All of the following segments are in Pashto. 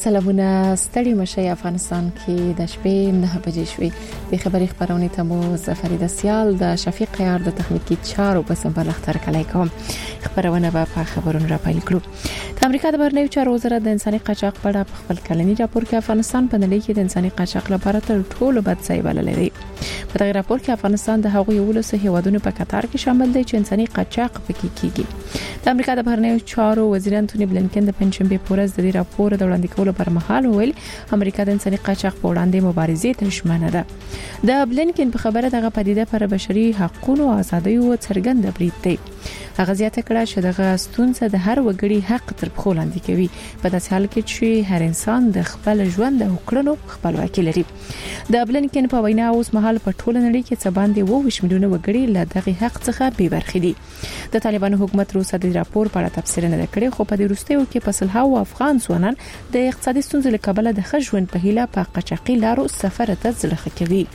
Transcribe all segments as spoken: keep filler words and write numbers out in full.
سلامونه ستړي مشه افغانستان کې د شپې نه بجې شوې د خبري خبرونه ته مو زفریده سیال د شفیق یار د تخنیکی چارو په سمبل اختر کلی کوم خبرونه په خبرونو را پیل کړو د امریکا د بهرنیو چارو وزارت د انساني قاچاق په اړه خپل کلنی راپور کې افغانستان په نړۍ کې د انساني قاچاق لپاره تر ټولو بد ځای بللی دی. په دغه راپور کې افغانستان د هغو یو لسه هیوادونو په قطار کې شامل دی چې انساني قاچاق پکې کیږي. د امریکا د بهرنیو چارو وزیر انټونی بلنکن د پنځشنبه په ورځ د دې راپور د وړاندې کولو پر مهال ویل امریکا د انساني قاچاق په وړاندې مبارزې ته ژمنه ده. د بلنکن په خبره دغه پدیده پر بشري حقوقو او ازادیو څرګند برید دی. هغه زیاته کړه چې دغه ستونزه د هر وګړي حق تر پښو لاندې کوي په داسې حال کې چې هر انسان د خپل ژوند او کړنو خپلواکي لري. د بلنکن په وینا اوس مهال په ټوله نړۍ کې څه باندې اووه میلیونه وګړي له دغه حق څخه بې برخې دي. د طالبانو حکومت روسه د راپور په اړه تفسیر نه کړی خو په دې وروستیو کې په سلهاو افغان ځوانان د اقتصادي ستونزو له کبله د ښه ژوند په هیله په قاچاقي لارو سفر ته ځلخه کوي.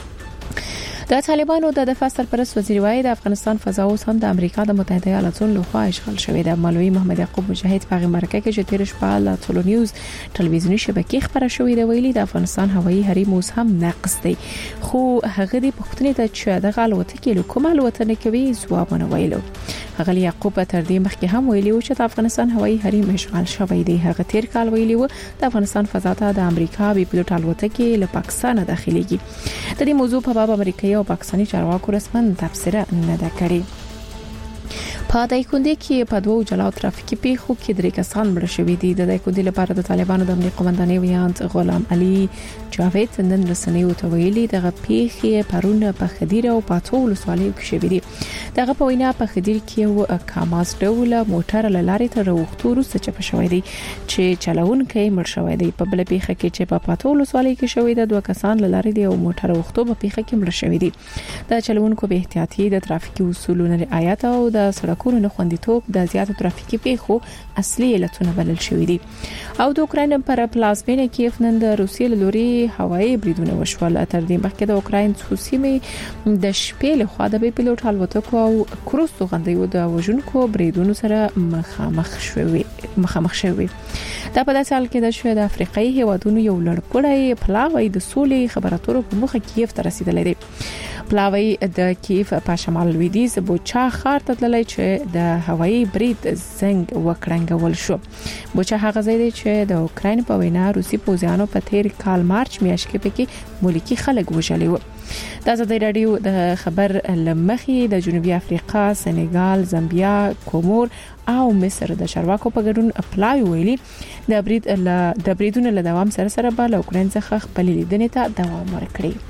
د طالبانو د دفاع سرپرست وزیر وایي د افغانستان فضا اوس هم د امریکا د متحده ایالاتونو لخوا اشغال شوې ده. مولوي محمد یعقوب مجاهد په مرکه کې چې تیر شپه له ټولو نیوز ټلویزیوني شبکې خبره شوې ده ویلي د افغانستان هوایي حریم اوس هم ناقص دی خو هغه د پښتنې ته چې د غلوته کې کومه الوتنه کوي ځواب نه ویلو. هغه یعقوب تر دې مخکې هم ویلي و چې د افغانستان هوایي حریم اشغال شوی دی. هغه تیر کال ویلي و د افغانستان فضا ته د امریکا بي پلوټ الوتکې له پاکستان داخليږي. د دې موضوع په باب امریکایي او پاکستاني چارواکو رسمن تبصره نه ده کړې. په دایکندې کې په دوه جلاو ترافیکي پیښو کې درې کسان مړ شوي دي. د دایکندې لپاره د طالبانو د امنیت قومندانۍ ویاند غلام علي جاوید نن رسنیو ته ویلي دغه پیښې پرونه په خدیر او پاتو ولسوالۍ کې شوې دي. دغه په وینا په خدیر کې یو کاماز ډول موټر لارې ته وروختو وروسته چپ شوی دی چې چلوونکی مړ شوی دی. په بل پیښه کې چې په پاتو ولسوالۍ کې شوې ده دوه کسان لارې دی او موټر وروختو په پیښه کې مړ شوی دي. د چلوونکو به احتیاطي د ترافیکي اصولو رعایت او د سړکونو نه خوندیتوب د زیاتو ترافیکي پیښو اصلي علتونه بلل شوې دي. او د اوکراین پر پلازمینه کیف نن د روسیې له لوري هوایي بریدونه وشول. تر دې مخکې د اوکراین سیمې د شپې له خوا د بي پلوټ الوتکو او کروز توغندیو د وژونکو بریدونو سره مخامخ شوي مخامخ شوي. دا په داسې حال کې د شوی د افریقایي هیوادونو یو لړپړی پلاوی د سولې خبراتورو په مخه کیف ته رسیدلی دی. پلاوی د کیف په شمال لویدیځ بوچا ښار ته تللی چې د هوایي برید زنګ وکړنګول شو. بوچا هغه ځای دی چې د اوکراین په وینا روسي پوځیانو په تیر کال مارچ میاشت کې پکې ملکی خلک وژلي وو. د ازادي رادیو د خبر لمخې د جنوبي افریقا، سنگال، زامبیا، کومور او مصر د چارواکو په ګډون پلاوی ویلي د برید د بریدونو له دوام سره سره به اوکراین څخه خپل لیدنې ته دوام ورکړي.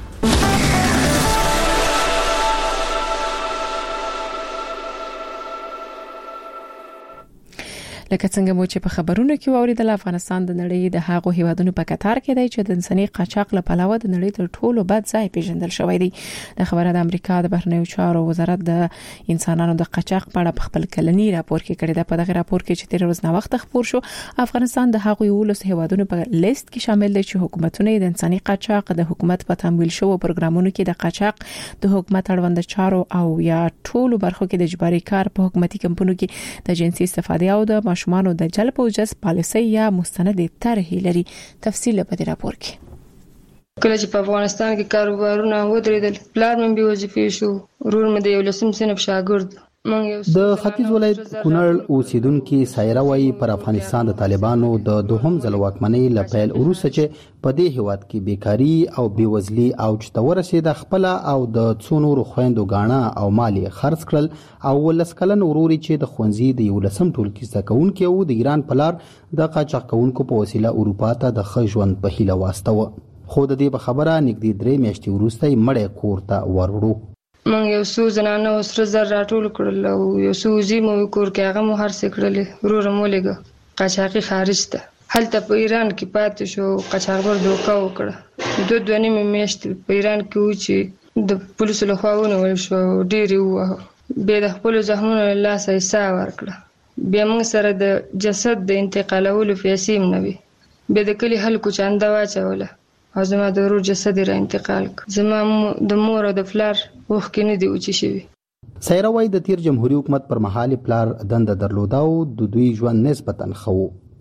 لکه څنګه مو چې په خبرونو کې اوریدل افغانستان د نړۍ د هغو هیوادونو په قطار کې دی چې د انساني قاچاق له پلوه د نړۍ تر ټولو بد ځای پیژندل شوی دی. د خبره د امریکا د بهرنیو چارو وزارت د انسانانو د قاچاق په اړه خپل کلنی راپور کې کړی دی. په دغه راپور کې چې تیر ورځ نه وخت خبر شو افغانستان د هغو یو لس هیوادونو په لیست کې شامل دی چې حکومتونه د انساني قاچاق د حکومت په تمویل شوو پروګرامونو کې د قاچاق د حکومت اړوند چارو او یا ټولو برخو کې د اجباري کار په حکومتي کمپنیو کې د جنسي استفادې او د ماشومانو د جلب او جذب پالیسي یا مستند طرحې لري. تفصیل په دې راپور کې. کله چې په افغانستان کې کاروبارونه ودرېدل پلان مې به وظیفې شو ورور مې د یو لسم صنف شاګرد. د ختیځ ولایت کونړ اوسیدونکو سایره وایي پر افغانستان د طالبانو د دوهم ځل واکمنۍ لپاره وروسته چې په دې هیواد کې بیکاری او بیوزلي او چې ورسېد خپل او د څونو روخويندو غاڼه او مالی خرڅ کړل او ولسکلن وروري چې د خونځي د یو لسم ټولګي زده کوونکو او د ایران پلار د قاچاق کوونکو په وسیله اروپا ته د ښه ژوند په هیله واستوه. خو د دې په خبره نږدې درې میاشتې وروسته مړې کور ته وروړو. من یو څو زنانه سره زر راټول کړل او یو څو زیمو کور کې هغه مو هر څه کړل. ورور مو لګه قاچاقي خارج ته هلته په ایران کې پاتې شو. قاچاقبر دوکا وکړه. دوه دوه نیمه میاشتې په ایران کې و چې د پولیسو له خوا ونیول شو. ډېر وو به د خپل زخمونو لاسه حساب ورکړه. بیا موږ سره د جسد د انتقالولو پیسې نه وي. به د کلی خلکو چاندا واچوله او زما د ورور جسد را انتقال ک. زما د مور او د فلر وخت کې نه دی اوچې شوی. سایره وای د تیر جمهوریت حکومت پر مهال پلار دند درلوده او د دوی ژوند نسبتا خو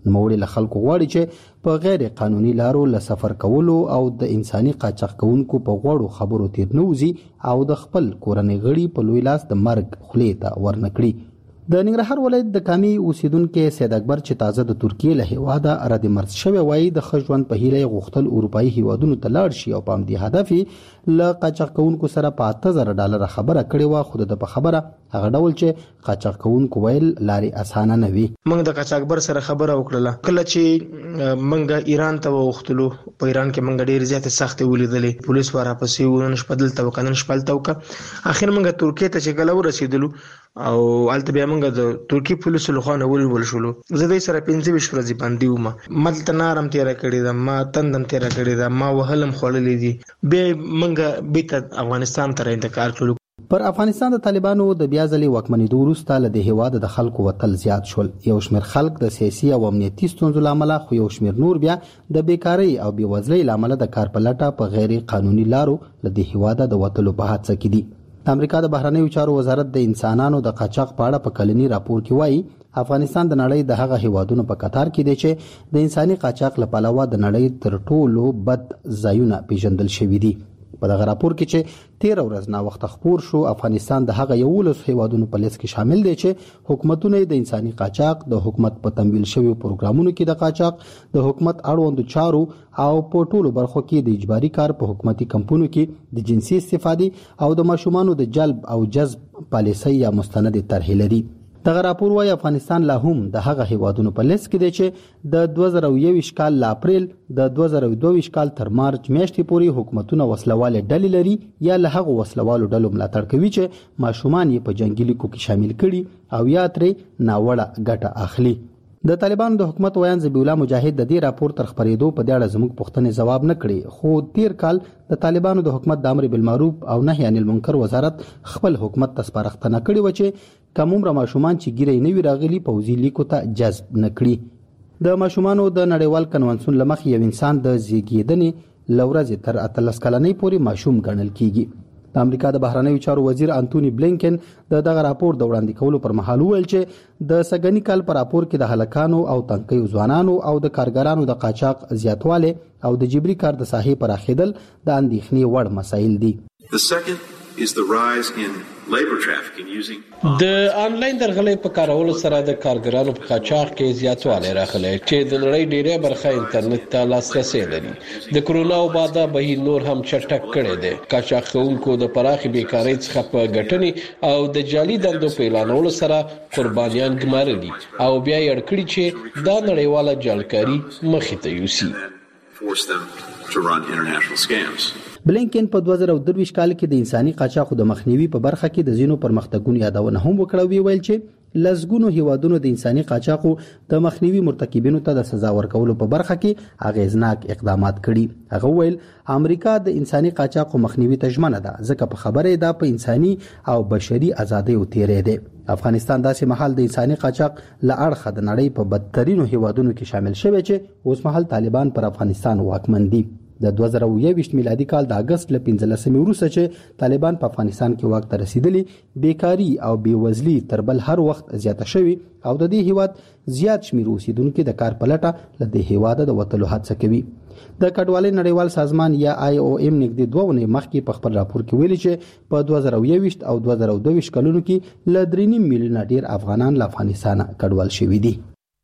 نوموړي له خلکو غواړي چې په غیر قانوني لارو له سفر کولو او د انساني قاچاق کوونکو په غوړو خبرو تیر نه وځي او د خپل کورنۍ غړي په لوی لاس د مرګ خولې ته ورنکړي. د ننګرهار ولایت د کامي اوسیدونکو سید اکبر چې تازه د ترکیې له هیواده رد مرز شوی وایي د خجوان په هیله غوښتل اروپאי هیوادونو ته لاړ شي او په همدې هدف له قاچاق کوونکو سره په اته زره ډالر خبره کړې و، خو د په خبره هغه ډول چې قاچاق کوونکو ویل لاري اسانه نه وي. موږ د قاچاقبر سره خبره وکړه کله چې موږ ایران ته وختلو، په ایران کې موږ ډېر زیات سخت ولیدلې، پولیس ورا پسې ونه شپدل تو کنن شپل تو کا اخر موږ ترکیه ته چې کله ورسېدلو او الته بیا موږ د ترکی پولیسو لخوا نه ولول شولو. زه د سره پنځه ویشت ورځې باندې وم، ملته نارم تیر کړی دا، ما تندم تیر کړی دا، ما وهلم خړلې دي. به موږ بیت افغانستان ته انتقال کړو. پر افغانستان د طالبانو د بیا ځلې واکمنېدو وروسته له د هیواد د خلکو وتل زیات شول. یو شمېر خلک د سیاسي او امنیتي ستونزو لامل، خو یو شمېر نور بیا د بیکارۍ او بېوزلۍ لامل د کار په لټه په غیر قانوني لارو له د هیواد د وتلو په هڅه کې دي. د امریکا د بهرنیو چارو وزارت د انسانانو د قاچاق په اړه په کلنی راپور کې وایي افغانستان د نړۍ د هغه هیوادونو په قطار کې دی چې د انساني قاچاق له پلوه د نړۍ تر ټولو بد ځایونه پیژندل شوي دي. په دغه راپور کې چې تیر ورځ نا وخت خبر شو، افغانستان د هغه یولس هیوادونو په لیست کې شامل دی چې حکومتونه د انساني قاچاق، د حکومت په تمویل شوی پروګرامونو کې د قاچاق، د حکومت اړوند چارو او په ټولو برخو کې د اجباري کار په حکومتي کمپونو کې د جنسي استفادې او د ماشومانو د جلب او جذب پالیسۍ یا مستند طرحې لري. دغه راپور وايي افغانستان لا هم د هغه هیوادونو په لیست کې دی چې د دوه زره یوویشت کال ل اپریل د دوه زره دوه کال تر مارچ میاشتې پورې حکومتونه وسلواله ډلې لري یا له هغه وسلوالو ډلو ملاتړ کوي چې ماشومان یې په جنگي لیکو کې شامل کړي او یا ترې ناوړه ګټه اخلي. د طالبانو د حکومت ویان ذبیح الله مجاهد د دې راپور تر خبرېدو په دې اړه زموږ پوښتنې ځواب نه کړي، خو تیر کال د طالبانو د حکومت د امر بالمعروف او نهي عن المنکر وزارت خپل حکومت ته سپارښتنه کړې و چې کوم را ماشومان چې ګیرې نه وي راغلي پوځي لیکو ته جذب نه کړي. د ماشومانو د نړیوال کنونسیون لمخ یو انسان د زیږیدنې لورځ تر اتلس کلنۍ پورې ماشوم ګڼل کیږي. د امریکا د بهرنیو چارو وزیر انټونی بلینکن د دغه راپور د وړاندې کولو پر مهال ویل چې د سګنی کال پر راپور کې د هلکانو او تنکیو ځوانانو او د کارګرانو د قاچاق زیاتواله او د جبري کار د ساحې پر اخیدل د اندېښنې وړ مسایل دي. The second is the rise in labor trafficking using د انلاین درغلۍ په کارولو سره د کارګرانو په قاچاق کې زیاتوالی راغلی چې د نړۍ ډیره برخه انټرنیټ ته لاسرسي لري. د کرونا وبا بهیر نور هم چټک کړی دی. قاچاق کوونکو د پراخي بیکارۍ څخه په ګټنې او د جعلي دندو په اعلانولو سره قربانیان ګمارلي او بیا یې اړ کړي چې دا نړیواله جعلکاري مخې ته یوسي. force them to run international scams. بلینکن په دوه زره درویشت کال کې د انساني قاچاقو د مخنیوي په برخه کې د زینو پرمختګونو یادونه هم وکړه، ویل چې لزګونو هیوادونو د انساني قاچاقو د مخنیوي مرتکبینو ته د سزا ورکولو په برخه کې اغیزناک اقدامات کړي. هغه ویل امریکا د انساني قاچاقو مخنیوي ته ژمنه ده ځکه په خبره ده په انساني او بشري ازادۍ او تیرې ده. افغانستان داسې محل د انساني قاچاق له اړخه د نړۍ په بدترینو هیوادونو کې شامل شوی چې اوس مهال طالبان پر افغانستان واکمن دي. د دوه زره یوویشت میلادي کال د اگست ل پنځلسمې وروسته چې طالبان په افغانستان کې واک ته رسیدلي، بیکاری او بیوزلي تر بل هر وخت زیاته شوی او د دې هیواد زیات شمیر اوسیدونکو د کار په لټه له دې هیواد د وتلو هڅه کوي. د کډوالۍ نړیوال سازمان یا آی او ایم نږدې دوه ونې مخکې په خپل راپور کې ویلي چې په دوه زره یوویشت او دوه زره دوه ویشت کلونو کې ل درې نیم میلیونه ډیر افغانان له افغانستان کډوال شوي دي.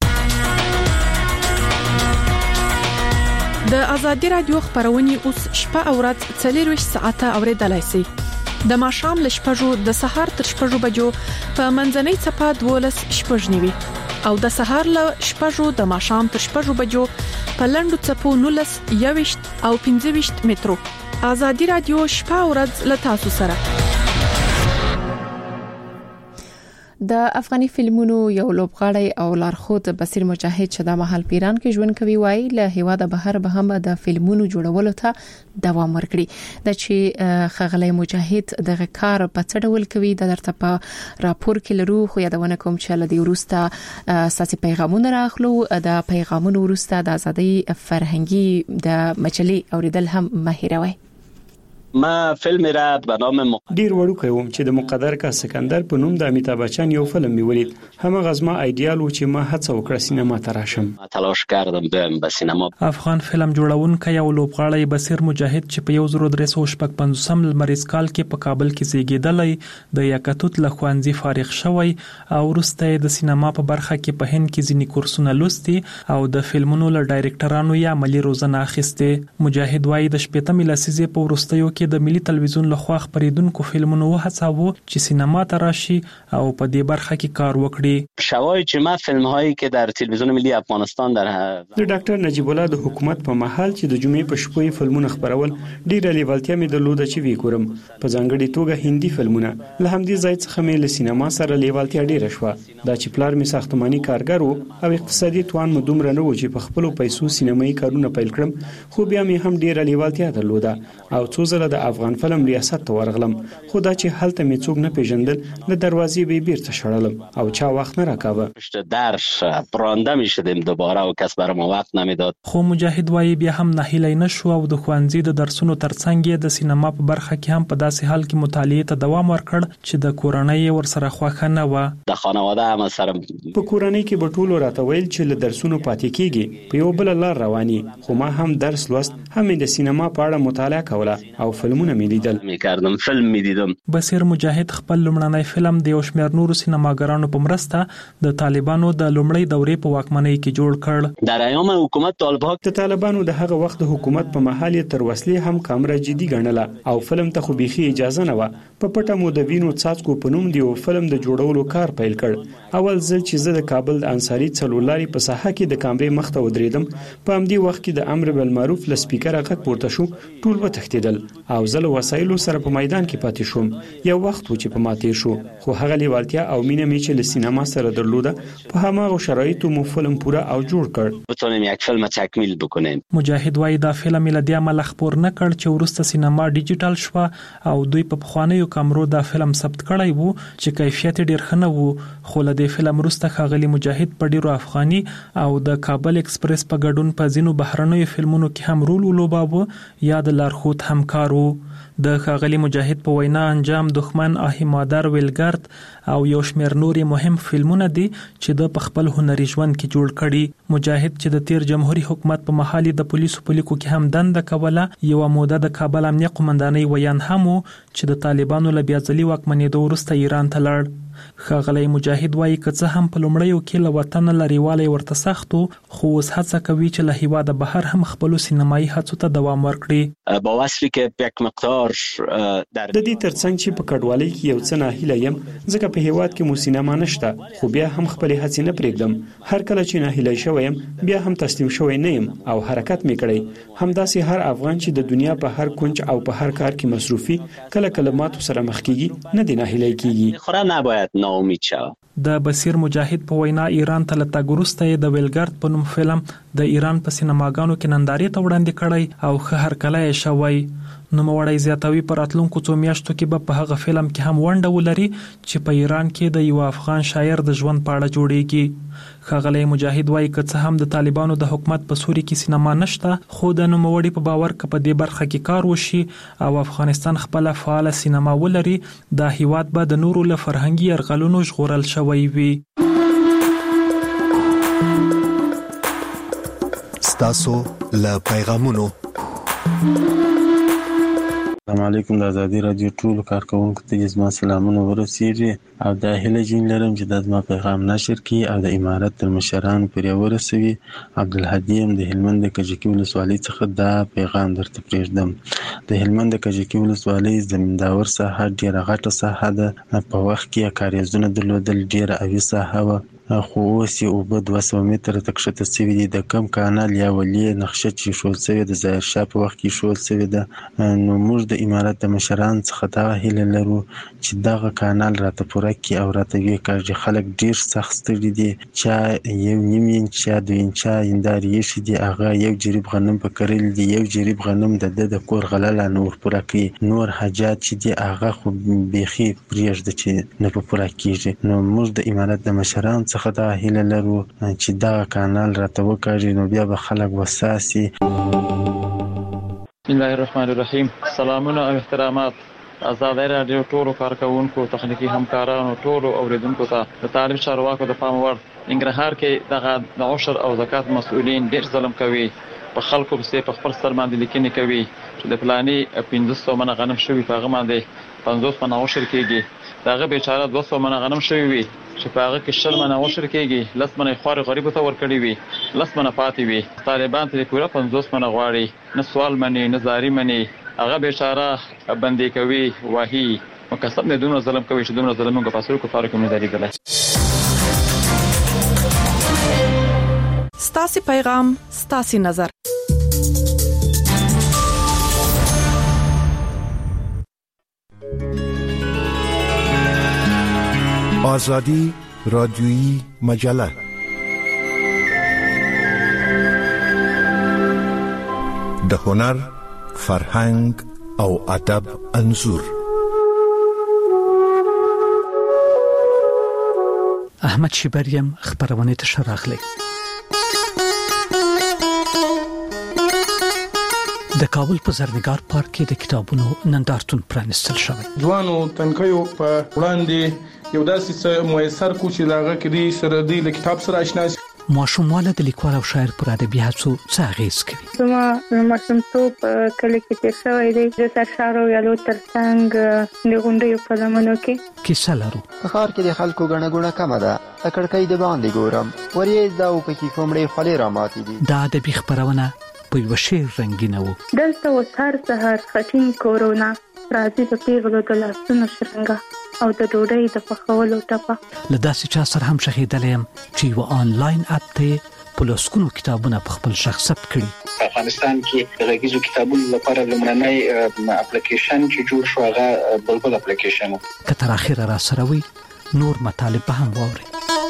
د ازادي رادیو خبرونه اوس شپه او ورځ څلور ساعته اوریدلای شئ. د ماښام ل شپږو د سهار تر شپږو بجو په منځنۍ چپه دولس شپږ نیوي او د سهار ل شپږو د ماښام تر شپږو بجو په لندو چپو نولس یوویشت او پنځه ویشت مترو. ازادي رادیو شپه او ورځ ل تاسو سره. د افغاني فلمونو یو لوبغاړی او لارښود بصیر مجاهد چې د محل پیران کې ژوند کوي وایي له هیواده بهر به هم د فلمونو جوړولو ته دوام ورکړي. د چې خغلی مجاهد دغه کار په څه ډول کوي د درته په راپور کې لرو، خو یادونه کوم چې لدی ورسته اساسي پیغامونه راخلو. د پیغامونو ورسته د ازادۍ فرهنګي د مجلې اوریدل هم مهیروي. ما فیلم را به نام مق... ډیر وړوکی وم چې د مقدر کا سکندر په نوم د امیتاب بچن یو فلم می ولید. همغه غزما ایډیال و چې ما هڅه وکړه سینما ته راشم. تلاش کردم بیایم به سینما. افغان فلم جوړونکی او لوبغاړی بصیر مجاهد چې په یو زر درې سوه شپږ پنځوسم لمریز کال کې په کابل کې زیږیدلی د یاکتوت له ښوونځي فارغ شوی او وروسته د سینما په برخه کې په هند کې ځینې کورسونه لوستي او د فلمونو له ډایرکټرانو یا عملی روزنه اخیستې. مجاهد وایي د شپږمې لسیزې په وروستیو کې د ملي تلویزیون لخوا خپریدونکو فلمونو وهڅاوه چې سینما ته راشي او په دې برخه کې کار وکړي. شواهد چې ما فیلم هایی که در تلویزیون ملی افغانستان در د ډاکټر نجیب الله د حکومت په محل چې د جمعې په شپې فلمونه خبرول ډیره لیوالتیا مې درلوده چې وی کورم. په ځانګړي توګه هندي فلمونه. له همدې ځای څخه مې له سینما سره لیوالتیا ډیره شوه. دا چې پلار مې ساختماني کارګر و او اقتصادي توان مو دومره نه و چې په خپل پیسو سینمایي کارونه پیل کړم، خو بیا مې هم ډیره لیوالتیا درلوده او څو ځله د افغان فلم ریاست ته ورغلم، خو دا چې هلته مې څوک نه پیژندل له دروازې به بیرته شړلم او چا وخت نه راکاوه. پشت درس پرانده می شدیم دوباره و کس برام وقت نمیداد. خو مجاهد وایي بیا هم ناهیلی نشو او د ښوونځي د درسونو ترڅنګ د سینما په برخه کې هم په داسې حال کې مطالعې ته دوام ورکړ چې د کورنۍ ورسره خوښه نه و. د خانواده هم سره په کورنۍ کې به ټولو راته ویل چې له درسونو پاتې کیږي، په یو بل لار رواني، خو ما هم درس لوست، هم د سینما په اړه مطالعه کوله او فلمونه مې لیدل. میکردم فلم میدیدم. بصیر مجاهد خپل لومړنی فلم د یو شمېر نورو سینماګرانو په مرسته د طالبانو د لومړۍ دورې په واکمنۍ کې جوړ کړ. در ایام حکومت طالبان د طالبانو د هغه وخت د حکومت په محل تر وسلې هم کامره جدي ګڼله او فلم ته خو بيخي اجازه نه و. په پټه مو د وینو څاڅکو په نوم دی او فلم د جوړولو کار پیل کړ. اول ځل چې زه د کابل د انصاري څلورلاري په ساحه کې د کامرې مخ ته ودرېدم، په همدې وخت کې د امر بالمعروف له سپیکر غږ پورته شو، ټول وتښتېدل او زه له وسایلو سره په میدان کې پاتې شوم. یو وخت و چې په ماتې شو، خو هغه لیوالتیا او مینه مې چې له سینما سره درلوده په هماغه شرایطو مو فلم پوره او جوړ کړ. بتونیم یک فیلم تکمیل بکنیم. مجاهد وایي دا فلم له دې عمله خپور نه کړ چې وروسته سینما ډیجیټل شوه او دوی په پخوانیو کامرو دا فلم ثبت کړی وو چې کیفیت ډیر ښه نه وو. خو له دې فلم وروسته ښاغلي مجاهد په ډیرو افغاني او د کابل ایکسپریس په ګډون په ځینو بهرنیو فلمونو کې هم رول ولوباوه یا د لارښود همکار وو. د ښاغلي مجاهد په وینا انجام دښمن، آهی مادر، ویلګرد او یو شمېر نورې مهم فلمونه دي چې د په خپل هنري ژوند کې جوړ کړي. مجاهد چې د تیر جمهوریت حکومت په محل د پولیسو په لیکو کې هم دنده کوله، یو موده د کابل امنیه قومندانۍ ویان هم و چې د طالبانو له بیا ځلي واکمنېدو وروسته ایران ته لاړ. ښاغلی مجاهد وایي که څه هم په لومړیو کې له وطن لرېوالی ورته سخت و، خو اوس هڅه کوي چې له هېواده بهر هم خپلو سینمایي هڅو ته دوام ورکړي. با وصفی که یک مقدار د دې ترڅنګ چې په کډوالۍ کې یو څه ناهیله یم، ځکه په هېواد کې مو سینما نشته، خو بیا هم خپلې هڅې نه پرېږدم. هر کله چې ناهیلی شوی یم بیا هم تسلیم شوی نه یم او حرکت مې کړی. همداسې هر افغان چې د دنیا په هر کونج او په هر کار کې مصروفي کله کله ماتو سره مخ کیږي، نه دی ناهیلی کیږي. خورا نباید ناامید شود. د بصیر مجاهد په وینا ایران ته له تګ وروسته د ویلګرد په نوم فلم د ایران په سینماګانو کې نندارې ته وړاندې کړی او ښه هرکلی یې شوی. نوموړی زیاتوي په راتلونکو څو میاشتو کې به په هغه فلم کې هم ونډه ولري چې په ایران کې د یو افغان شاعر د ژوند په اړه جوړیږي. ښاغلی مجاهد وایي که څه هم د طالبانو د حکومت په سوري کې سینما نشته، خو د نوموړي په باور که په دې برخه کې کار وشي او افغانستان خپله فعاله سینما ولري، دا هیواد به د نورو له فرهنګي یرغلونو ژغورل شوی وي. ستاسو له پیغامونو. السلام علیکم. د ازادي رادیو ټولو کارکونکو ته زما سلامونه ورسیږي او دا هیله جین لرم چې د زما پیغام نشر کړي او د امارت تر مشرانو پورې ورسوي. عبدالهادي یم د هلمند د کجکي ولسوالۍ څخه دا پیغام درته پرېږدم. د هلمند د کجکي ولسوالۍ زمینداور ساحه ډېره غټه ساحه ده. په وخت کې کاریزونه درلودل، ډېره اوي ساحه وه، خو اوس یې اوبه دوه سوه متره ته کښته سوي دي. د کم کانال یا ولې نقشه چې ایښودل سوې ده ظاهر شاه په وخت کې ایښودل سوې ده. نو موږ د امارت د مشرانو څخه دغه هیله لرو چې دغه کانال راته پوره کړي او راته ویې کړي. خلک ډېر سخت ستړي دي، چا یو نیم انچ یا دوه انچه هندارې ایښي دي، هغه یو جریب غنم په کرلي دي، یو جریب غنم د ده د کور غله لا نه ورپوره کوي. نور حاجات چې دي هغه خو بیخي پرېږده چې نه په پوره کېږي. نو موږ د امارت د مشرانو څخه دا هیله لرو چې دغه کانال راته وکړي، نو بیا به خلک وساسي. بسم الله الرحمن الرحیم. سلامونه او احترامات آزاد رادیو ټولو کارکونکو، تخنیکی همکارانو، ټولو اوریدونکو ته د تعلیم چارواکو د پام وړ انګرهار کې دغه د عشر او زکات مسؤلین ډېر ظلم کوي، په خلکو پسې په خپل سر باندې لیکنې کوي چې د فلاني پنځه سوه منه غنم شوي په هغه باندې پنځوس منه عشر کېږي، د هغه بیچاره دوه سوه منه غنم شوي وي چې په هغه کې شل منه عشر کېږي، لس منه خوارې غریبو ته ورکړي وي، لس منه پاتې وي. طالبان ترې پوره پنځوس منه غواړي، نه سوال مني نه زاري مني، هغه بیچاره بندي کوي وهي مکسب نه دومره ظلم کوي چې دومره ظلم موږ په اصل کفارو کې نه لیدلی. ستاسي پیغام ستاسي نظر. آزادی رادیویی مجله د هنر، فرهنګ او ادب انځور. احمد شبریم خبرونه ته شراغلی. د کابل په زرنګار پارک کې د کتابونو نندارتون پرانستل شوی. ځوانو تنکیو په وړاندې یو داسې څه میسر کو چې لاغه کې سره دی له کتاب سره آشنا شي. ماشومواله د لیکوال او شاعر پر ادبي هڅو څه اغیز کوي. زما ماشومتوب کله کې تیر شوی دی د سرشارو یالو ترڅنګ د غونډیو په لمنو کې کیسه لرو. په ښار کې د خلکو ګڼه ګوڼه کمه ده، د کړکۍ د باندې ګورم ورې دا او پکې کومړې خولې را ماتې دي. دا ادبي خبرونه په یو شعر رنگینه وو. دلته و سهار سهار خټین کورونا راځي د پیغلو د لاسونو شرنګه او د ډوډۍ د پخولو ټپه. له داسې چا سره هم شهیدلی یم چې یو آنلاین اپ ته په لسګونو کتابونه په خپل شخص ثبت کړي. په افغانستان کې د غږیزو کتابونو لپاره لومړنی اپلیکیشن چې جوړ شو هغه بلبل اپلیکیشن و. که تر اخره را سره وي نور مطالب به هم واورئ.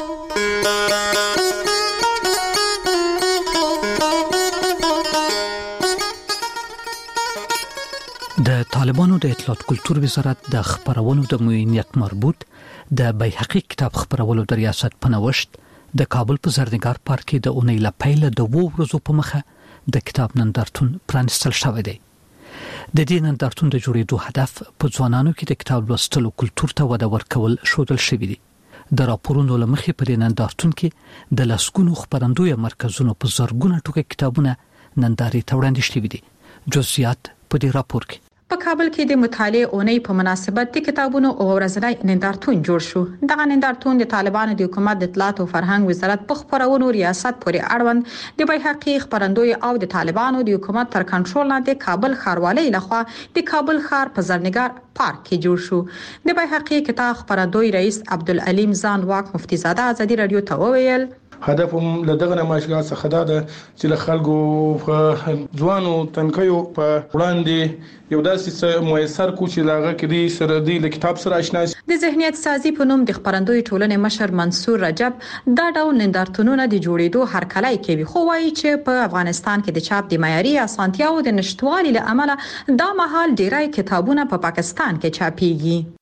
د طالبانو د اطلاعات کلتور وزارت د خبرونو د معینیت مربوط د بیحقی کتاب خبرولو د ریاست په نوښت د کابل په زرنګار پارک کې د اونۍ له پیله د وو ورځو په مخه د کتاب نندارتون پرانستل شوی دی. د دې نندارتون د جوړېدو هدف په ځوانانو کې د کتاب لوستلو کلتور ته وده ورکول شودل شوی دی. د راپورونو له مخې په دې نندارتون کې د لسګونو خبرندوی مرکزونو په زرګونه ټوکه کتابونه نندارې ته وړاندې شوي دي. جزئیات په دې راپور کې. په کابل کې د مطالعې اونۍ په مناسبت د کتابونو او ورځنی نندارتون جوړ شو. دغه نندارتون د طالبانو د حکومت د اطلاعات او فرهنګ وزارت په خبرونو ریاست پورې اړوند د بیحقی خبرندوی او د طالبانو د حکومت تر کنټرول لاندې کابل ښاروالۍ لخوا د کابل ښار په زرنګار پارک کې جوړ شو. د بیحقی کتاب خبرندوی رئیس عبدالعلیم ځانواک مفتی زاده ازادي رادیو ته وویل هدف هم لدغه نمایشګاه څخه دا ده چې له خلکو په ځوانو تنکیو په وړاندې یو داسې څه میسر کو چې لاغه کې سره دی له کتاب سره آشنا شي. د ذهنیت سازي په نوم د خبرندوی ټولنې مشر منصور رجب دا ډول نندارتونونه د جوړېدو هرکلی کوي، خو وایي چې په افغانستان کې د چاپ د معیاري اسانتیاو د نشټوالي له امله دا مهال ډیری کتابونه په پاکستان کې چاپیږي.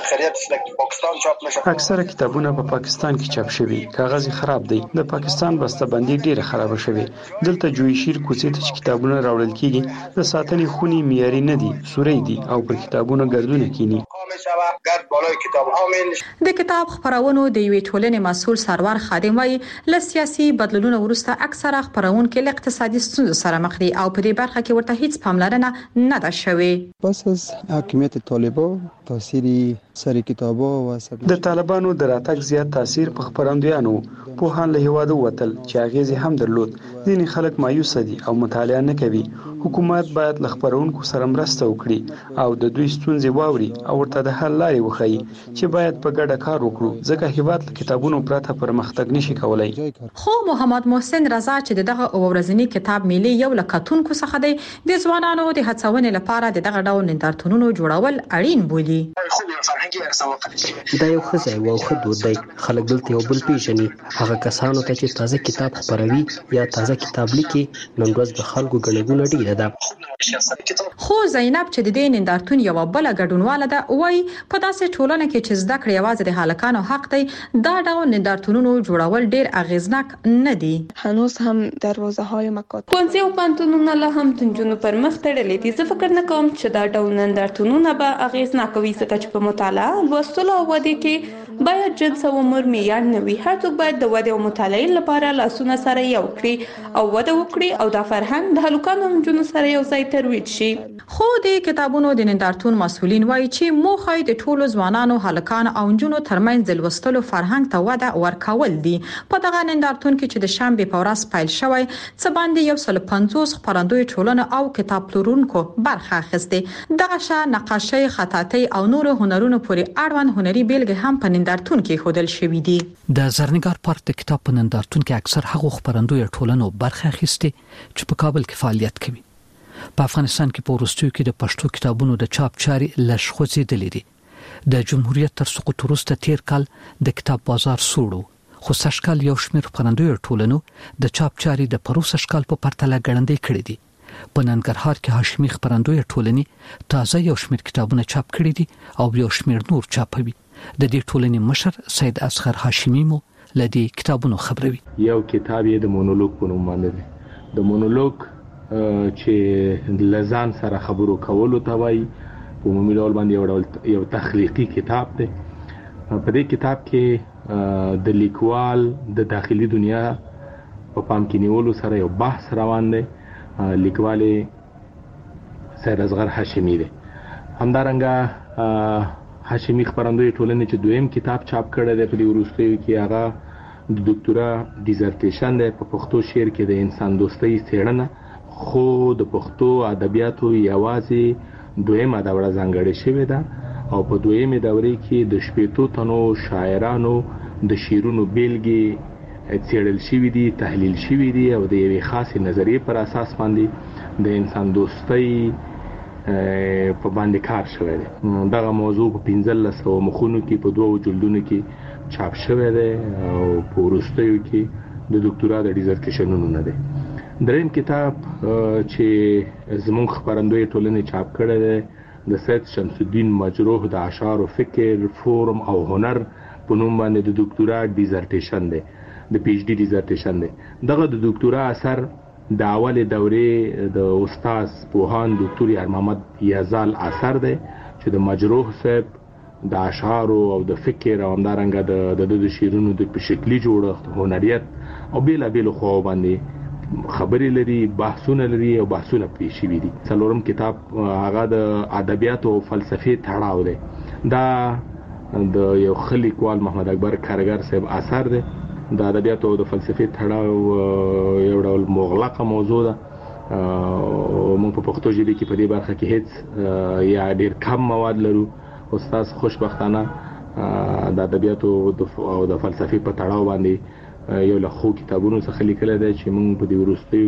اکثره کتابونه په پاکستان کې چاپ شوي، کاغذ خراب دی. د پاکستان بسته‌بندي ډیره خراب شوه. دلته جوړشیر کوڅې ته چې کتابونه راوړل کیږي د ساتنې خونی معیاري نه دي، سوري دي او پر کتابونو ګردونه کینی. د کتاب خبرونو د یوې ټولنې مسؤل سرور خادم وایي له سیاسي بدلونونو وروسته اکثره خبرونکو له اقتصادي ستونزو سره مخ دي او په دې برخه کې ورته هیڅ پاملرنه نه ده شوې. پس از حاکمیت طالبان تاثیر سری کتابو و د طالبانو د راتګ زیات تاثیر په خبرندویانو په هان له هوادو وتل چې اغیز هم درلود. ځینې خلک مایوس دي او مطالعه نه کوي. حکومت باید له خبرونکو سره مرسته وکړي او د دوی ستونزې واوري او ورته د حل لارې وښيي چې باید په ګډه کار وکړو ځکه هیواد له کتابونو پرته پرمختګ نشي کولای. خو محمد محسن رضا چې دغه ورځنی کتاب میلې یو لکاتونکو څخه دی د ځوانانو د هڅونې لپاره دغه ډول نندارتونونو جوړول اړین بولي. دا یو ښه ځای او ښه دود دی. خلک دلته یو بل پیژني. هغه کسانو ته چې تازه کتاب خپروي یا تازه کتاب لیکي نن ورځ د خلکو ګڼه ګوڼه ډیره شوې ده. خو زینب چې د دې نندارتون یو بل ګډونواله ده وای په داسې ټولنه کې چې زده کړې یوازې د هلکانو حق دی دا ډول نندارتونونو جوړول ډیر اغیزناک نه دي. هنوز هم دروازه های مکاتب ښوونځي او پوهنتونونه لا هم د نجونو پر مخ تړلې دي. زه فکر نه کوم چې دا ډول نندارتونونه به اغیزناک وي ځکه چې په مطالعه لوستلو او ودې کې باید جنس او عمر معیار نه وي. هر څوک باید د ودې او مطالعې لپاره لاسونه سره یو کړي او وده وکړي او دا فرهنګ د هلکانو او نجونو سره یو ځای ترویج شي. خو د کتابونو د نندارتون مسؤلین وایي چې موخه د ټولو ځوانانو هلکانو او نجونو ترمنځ د لوستلو فرهنګ ته وده ورکول دي. په دغه نندارتون کې چې د شنبې په ورځ پیل شوی څه باندې یو سل پنځوس خپرندوی ټولنه او کتاب پلورونکو برخه اخیسته. دغه شا نقاشۍ، خطاطۍ او نور هنرونو پورې اړوند هنري بیلګې هم په نندارتون کې ښودل شوې دي. د زرنګار پارک د کتاب په نندارتون کې اکثر هغه خپرندوی ټولنو برخه اخیسته چې په کابل کې فعالیت کوي. په افغانستان کې په وروستیو کې د پښتو کتابونو د چاپ چارې لږ خوځېدلې دي. د جمهوریت تر سقوط وروسته تیر کال د کتاب بازار سوړو خو سشکال یو شمېر خپرندوی ټولنو د چاپ چارې د پروسه شکال په پرتله ګړندې کړې دي. په ننګرهار کې هاشمي خپرندوی ټولنې تازه یو شمېر کتابونه چاپ کړي دي او یو شمېر نور چاپوي. د دې ټولنې مشر سید اصغر هاشمي مو لدی کتابونو خبروي. یو کتاب یې د مونولوګ په نوم باندې دی. د مونولوګ چې لزان سره خبرو کولو ته وایي په عمومي ډول باندې یو ډول یو تخلیقي کتاب دی. په دې کتاب کې د لیکوال د داخلي دنیا په پام کې نیولو سره یو بحث روان دی. لیکوال سید اصغر هاشمي دی. همدارنګه هاشمي خپرندوی ټولنې چې دویم کتاب چاپ کړی دی په دې وروستیو کې هغه د ډاکټورا ډیزرټیشن دی په پښتو شعر کې د انسان دوستۍ څېړنه. خو د پښتو ادبیاتو یوازې دویمه دوره ځانګړې شوې ده او په دویمه دوره کې د شپېتو تنو شاعرانو د شعرونو بیلګې څېړل شوي دي، تحلیل شوي دي او د یوې خاصې نظریې پر اساس باندې د انسان دوستۍ په باندې کار شوی دی. دغه موضوع په پنځلس سوه مخونو کې په دوو جلدونو کې چاپ شوی دی او په وروستیو کې د ډاکټورا د ډیزرټیشنونو نه دی. دریم کتاب چې زموږ خپرندوی ټولنې چاپ کړی دی د سید شمس الدین مجروح د اشعار او فکر، فورم او هنر په نوم باندې د ډاکټورا ډیزرټیشن دی، د پی ایچ ډي ډیزرټیشن دی. دغه د ډاکټورا اثر د اول دورې د استاد پوهان ډاکټر یار محمد یزال اثر دی چې د مجروح صاحب د اشعار او د فکر او همدارنګه د د شعرونو د شکلی جوړښت، هنریت او بیل بیل خو باندې خبرې لري، بحثونه لري او بحثونه پرې شوي دي. څلورم کتاب هغه د ادبیات او فلسفې تړاو دی. دا د یو ښه لیکوال محمد اکبر کارګر صاحب اثر دی. د ادبیات او د فلسفې تړاو یو ډول مغلقه موضوع ده. موږ په پښتو ژبه کې په دې برخه کې هیڅ یا ډېر کم مواد لرو. استاد خوشبختانه د ادبیات او د فلسفې په تړاو باندې یو له خو کتابونو څخه لیکل دی چې موږ په دې وروستیو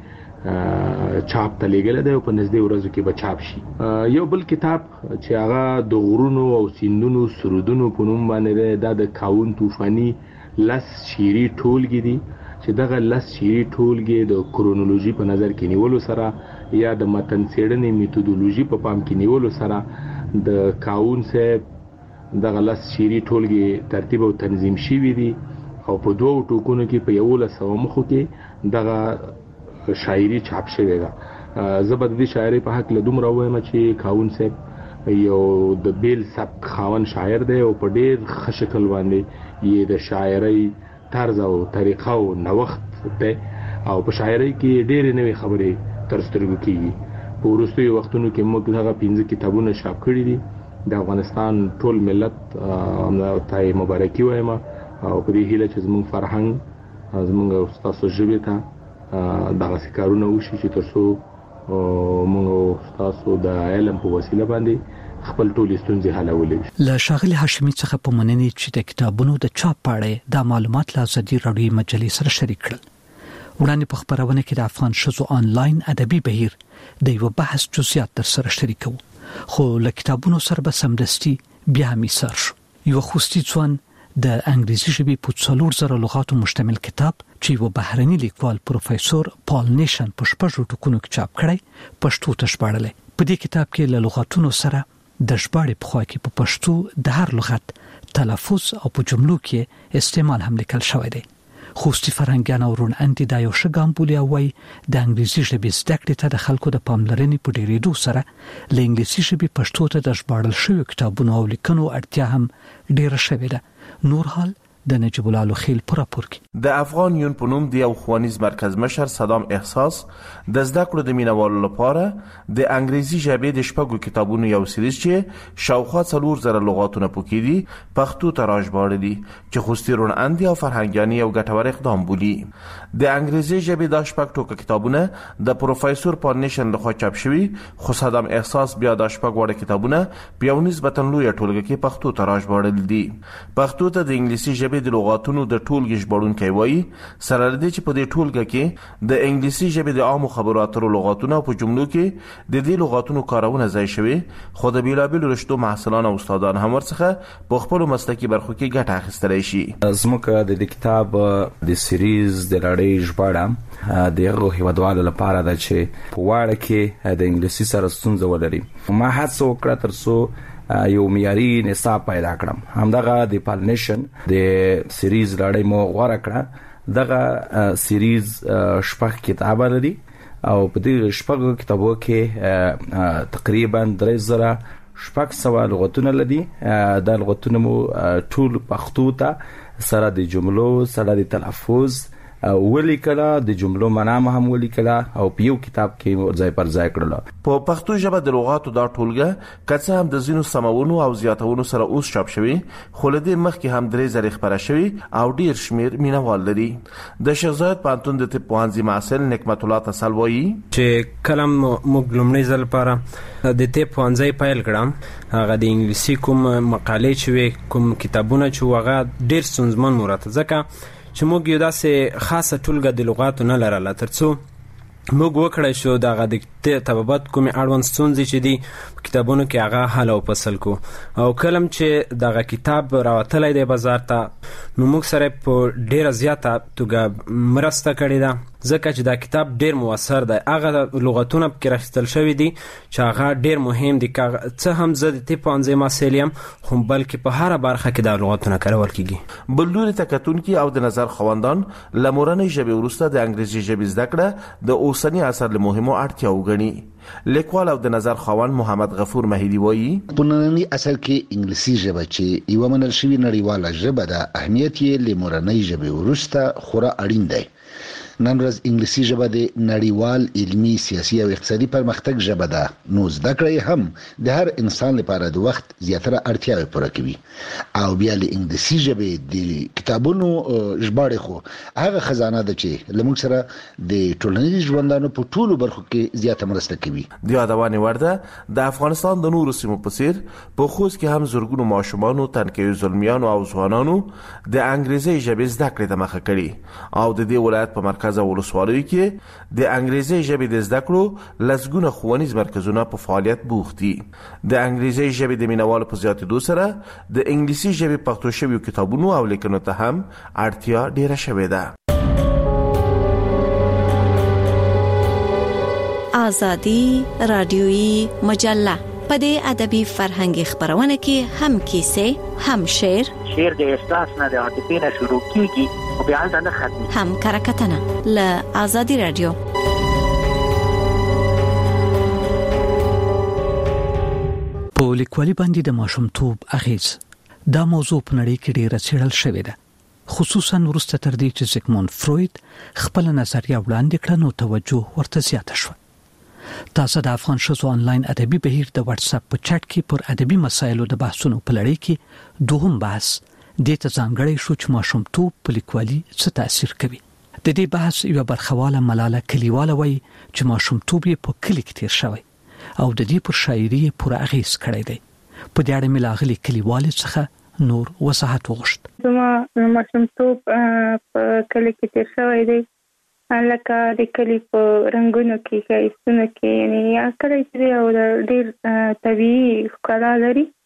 کې چاپ ته لیږل دی او په نږدې ورځو کې به چاپ شي. یو بل کتاب چې هغه د غرونو او سیندونو سرودونو په نوم باندې دی، دا د کاون طوفاني لس شعري ټولګې دي چې دغه لس شعري ټولګې د کرونولوژي په نظر کې نیولو سره یا د متن څېړنې میتودولوژي په پام کې نیولو سره د کاون صاحب دغه لس شعري ټولګې ترتیب او تنظیم شوي دي او په دوو ټوکونو کې په یولس سوه مخو کې دغه شاعري چاپ شوې ده. زه به د دې شاعرۍ په هکله دومره ووایم چې کاون صاحب یو د بیل سبک خاوند شاعر دی او په ډېر ښه شکل باندې یې د شاعرۍ طرز او طریقه او نوښت دی او په شاعرۍ کې ډېرې نوې خبرې تر سترګو کېږي. په وروستیو وختونو کې موږ هغه پنځه کتابونه چاپ کړي دي. د افغانستان ټول ملت ته مبارکي وایم او په دې هیله چې زموږ فرهنګ زموږ ستاسو ژبې ته دغسې کارونه وشي چې تر څو موږ ستاسو د علم په وسیله باندې خپل ټولې ستونزې حلولی شي. له ښاغلي هاشمي څخه په مننې چې د کتابونو د چاپ په اړه دا معلومات له ازادي راډیو مجلې سره شریک کړل. وړاندې په خپرونه کې د افغان ښځو آنلاین ادبي بهیر د یو بحث جزئیات در سره شریکو، خو له کتابونو سره به سمدستي بیا هم ایسار شو. یو خوستي ځوان د انګلیسي ژبې په څلور زره لغاتو مشتمل کتاب چې یو بهرني لیکوال پروفیسور پال نیشن په شپږو ټکونو کې چاپ کړی پښتو ته ژباړلی. په دې کتاب کې له لغاتونو سره د ژباړې په خوا کې په پښتو د هر لغت تلفظ او په جملو کې استعمال هم لیکل شوی دی. خوستي فرهنګیان او رون انټي دا یو ښه ګام بولي او وايي د انګلیسي ژبې زده کړې ته د خلکو د پاملرنې په ډېرېدو سره له انګلیسي ژبې پښتو ته د ژباړل شویو کتابونو او لیکنو اړتیا هم ډېره شوې ده. نور حال د نجیب الله لوخیل پر راپور کې. د افغان یون په نوم د یو ښوونیز مرکز مشر صدام احساس د زده کړو د مینوالو لپاره د انګریزي ژبې د شپږو کتابونو یو سریز چې شاوخوا څلور زره لغاتونه پکې دي پښتو ته راژباړلي چې خوستي رون اندي او فرهنګیاني یو ګټور اقدام بولي. د انګریزي ژبې د شپږ ټوکه کتابونه د پروفیسور پال نیشن لخوا چاپ شوي، خو صدام احساس بیا د شپږ وړه کتابونه په یو نسبتا لوی ټولګه کې پښتو ته راژباړل دي. پښتو ته د انګلیسي ژبې د لغاتونو د ټولګي ژباړونکی وایي سره لري چې په دې ټولګه کې د انګلیسي ژبې د عامو خبرو اترو لغاتونه په جملو کې د دې لغاتونو کارونه ځای شوي، خو د بیلابیلو رشتو محصلان او استادان هم ورڅخه په خپلو مسلکي برخو کې ګټه اخیستلی شي. زموږ د دې کتاب د سیریز د لړۍ ژباړه د هغو هیوادوالو لپاره ده چې په واړه کې د انګلیسي سره ستونزه ولري. ما هڅه وکړه تر څو یو معیاري نصاب پیدا کړم. همدغه د پال نیشن د سیریز لړۍ مو غوړه کړه. دغه سیریز شپږ کتابه لري او په دې شپږو کتابو کې تقریبا درې زره شپږ سوه لغتونه لري. دا لغتونه مو ټول پښتو ته سره د جملو سره د تلفظ ولیکله، د جملو معنا هم ولیکله او په یو کتاب کې ځای پر ځای کړل. په پښتو ژبه د لغاتو دا ټولګه کڅه هم د زینو سمونو او زیاتونو سره اوس چاپ شوی، خو له دې مخکې هم درې زره خبره شوی او ډیر شمیر مینوال لري. د شیخ زاید پانتون د طب پوهنځي محصل نعمت الله تسل وایي چې کلم موږ لومړی ځل لپاره د طب پوهنځي پیل کړم، هغه د انګلیسي کوم مقالې چې کوم کتابونه چې هغه ډیر ستونزمن مرته ځکه چې موږ یو داسې خاصه ټولګه د لغاتو نه لرله ترڅو موږ وکړای شو دغه د طبابت کومې اړوند ستونزې چې دي په کتابونو کې هغه حل او فصل کو. او کلم چې دغه کتاب راوتلی دی بازار ته نو موږ سره په ډیره زیاته توګه مرسته کړې ده ځکه چې دا کتاب ډیر موثر دی. هغه لغتونه پکې راخیستل شوي دي چې هغه ډیر مهم دي. څه هم زه د طب پوهنځي محصل یم خو بلکې په هره برخه کې دا لغتونه کارول کیږي. بل لوري ته کتونکي او د نظر خوندان له مورنۍ ژبې وروسته د انګریزي ژبې زده کړه د اوسني عصر له مهمو اړتیاو ګڼي. لیکوال او د نظر خوان محمد غفور مهیدی وایي په ننني عصر کې انګلیسي ژبه چې یوه منل شوې نړیواله ژبه ده اهمیت یې له مورنۍ ژبې وروسته خورا اړین دی. نن ورځ انګلیسي ژبه د نړیوال علمي، سیاسي او اقتصادي پرمختګ ژبه ده، نو زده کړه هم د هر انسان لپاره د وخت زیاتره اړتیاوې پوره کوي. او بیا له انګلیسي ژبې د کتابونو ژباړې خو هغه خزانه ده چې له موږ سره د ټولنیز ژوندانو په ټولو برخو کې زیاته مرسته کوي. د یادونې وړ ده د افغانستان د نورو سیمو په څیر په خوست کې هم زرګونو ماشومانو، تنکیو زلمیانو او ځوانانو د انګریزي ژبې زده کړې ته مخه کړې او د دې ولایت په مرکز او ولسوالیو کې د انګریزي ژبې د زده کړو لسګونه ښوونیز مرکزونه په فعالیت بوخت دي. د انګریزي ژبې د مینوالو په زیاتېدو سره د انګلیسي ژبې پښتو شویو کتابونو او لیکنو ته هم اړتیا ډیره شوې ده. آزادی رادیویی مجله په دې ادبي فرهنګي خبرونه کې هم کیسې، هم شعر، شعر د احساس نه د عاطفې نه شروع کیږي او بیا ځنه ختمي، هم کرکټنه ل آزادی رادیو. په لیکوالي باندې د ماشومتوب اغیز دا موضوع په نړۍ کې ډیره څېړل شوې ده، خصوصا وروسته تر دې چې زیګموند فروید خپل نظریه وړاندې کړه نو توجه ورته زیاته شوه. تاسو د افغان شوزو انلاین ادبي بهیر د واتس اپ په چټ کې پر ادبي مسایلو د بحثونو په لړۍ کې دوهم بحث د ته ځانګړی شو چې ماشومتوب په لیکوالي څه تاثیر کوي. د دې بحث یو برخواله ملاله کلیواله وایي چې ماشومتوب یې په کلی کې تیر شوی او د دې پر شاعري پوره اغیز کړی دی. په دې اړه ملاغلي کلیواله څخه نور وضاحت وغوښت. زما ماشومتوب په کلی کې تیر شوی دی، لکه د کلی په رنګونو کې ښایستونه کې، یعنې یا کلی چې دی او ډېر طبیعي ښکلا لري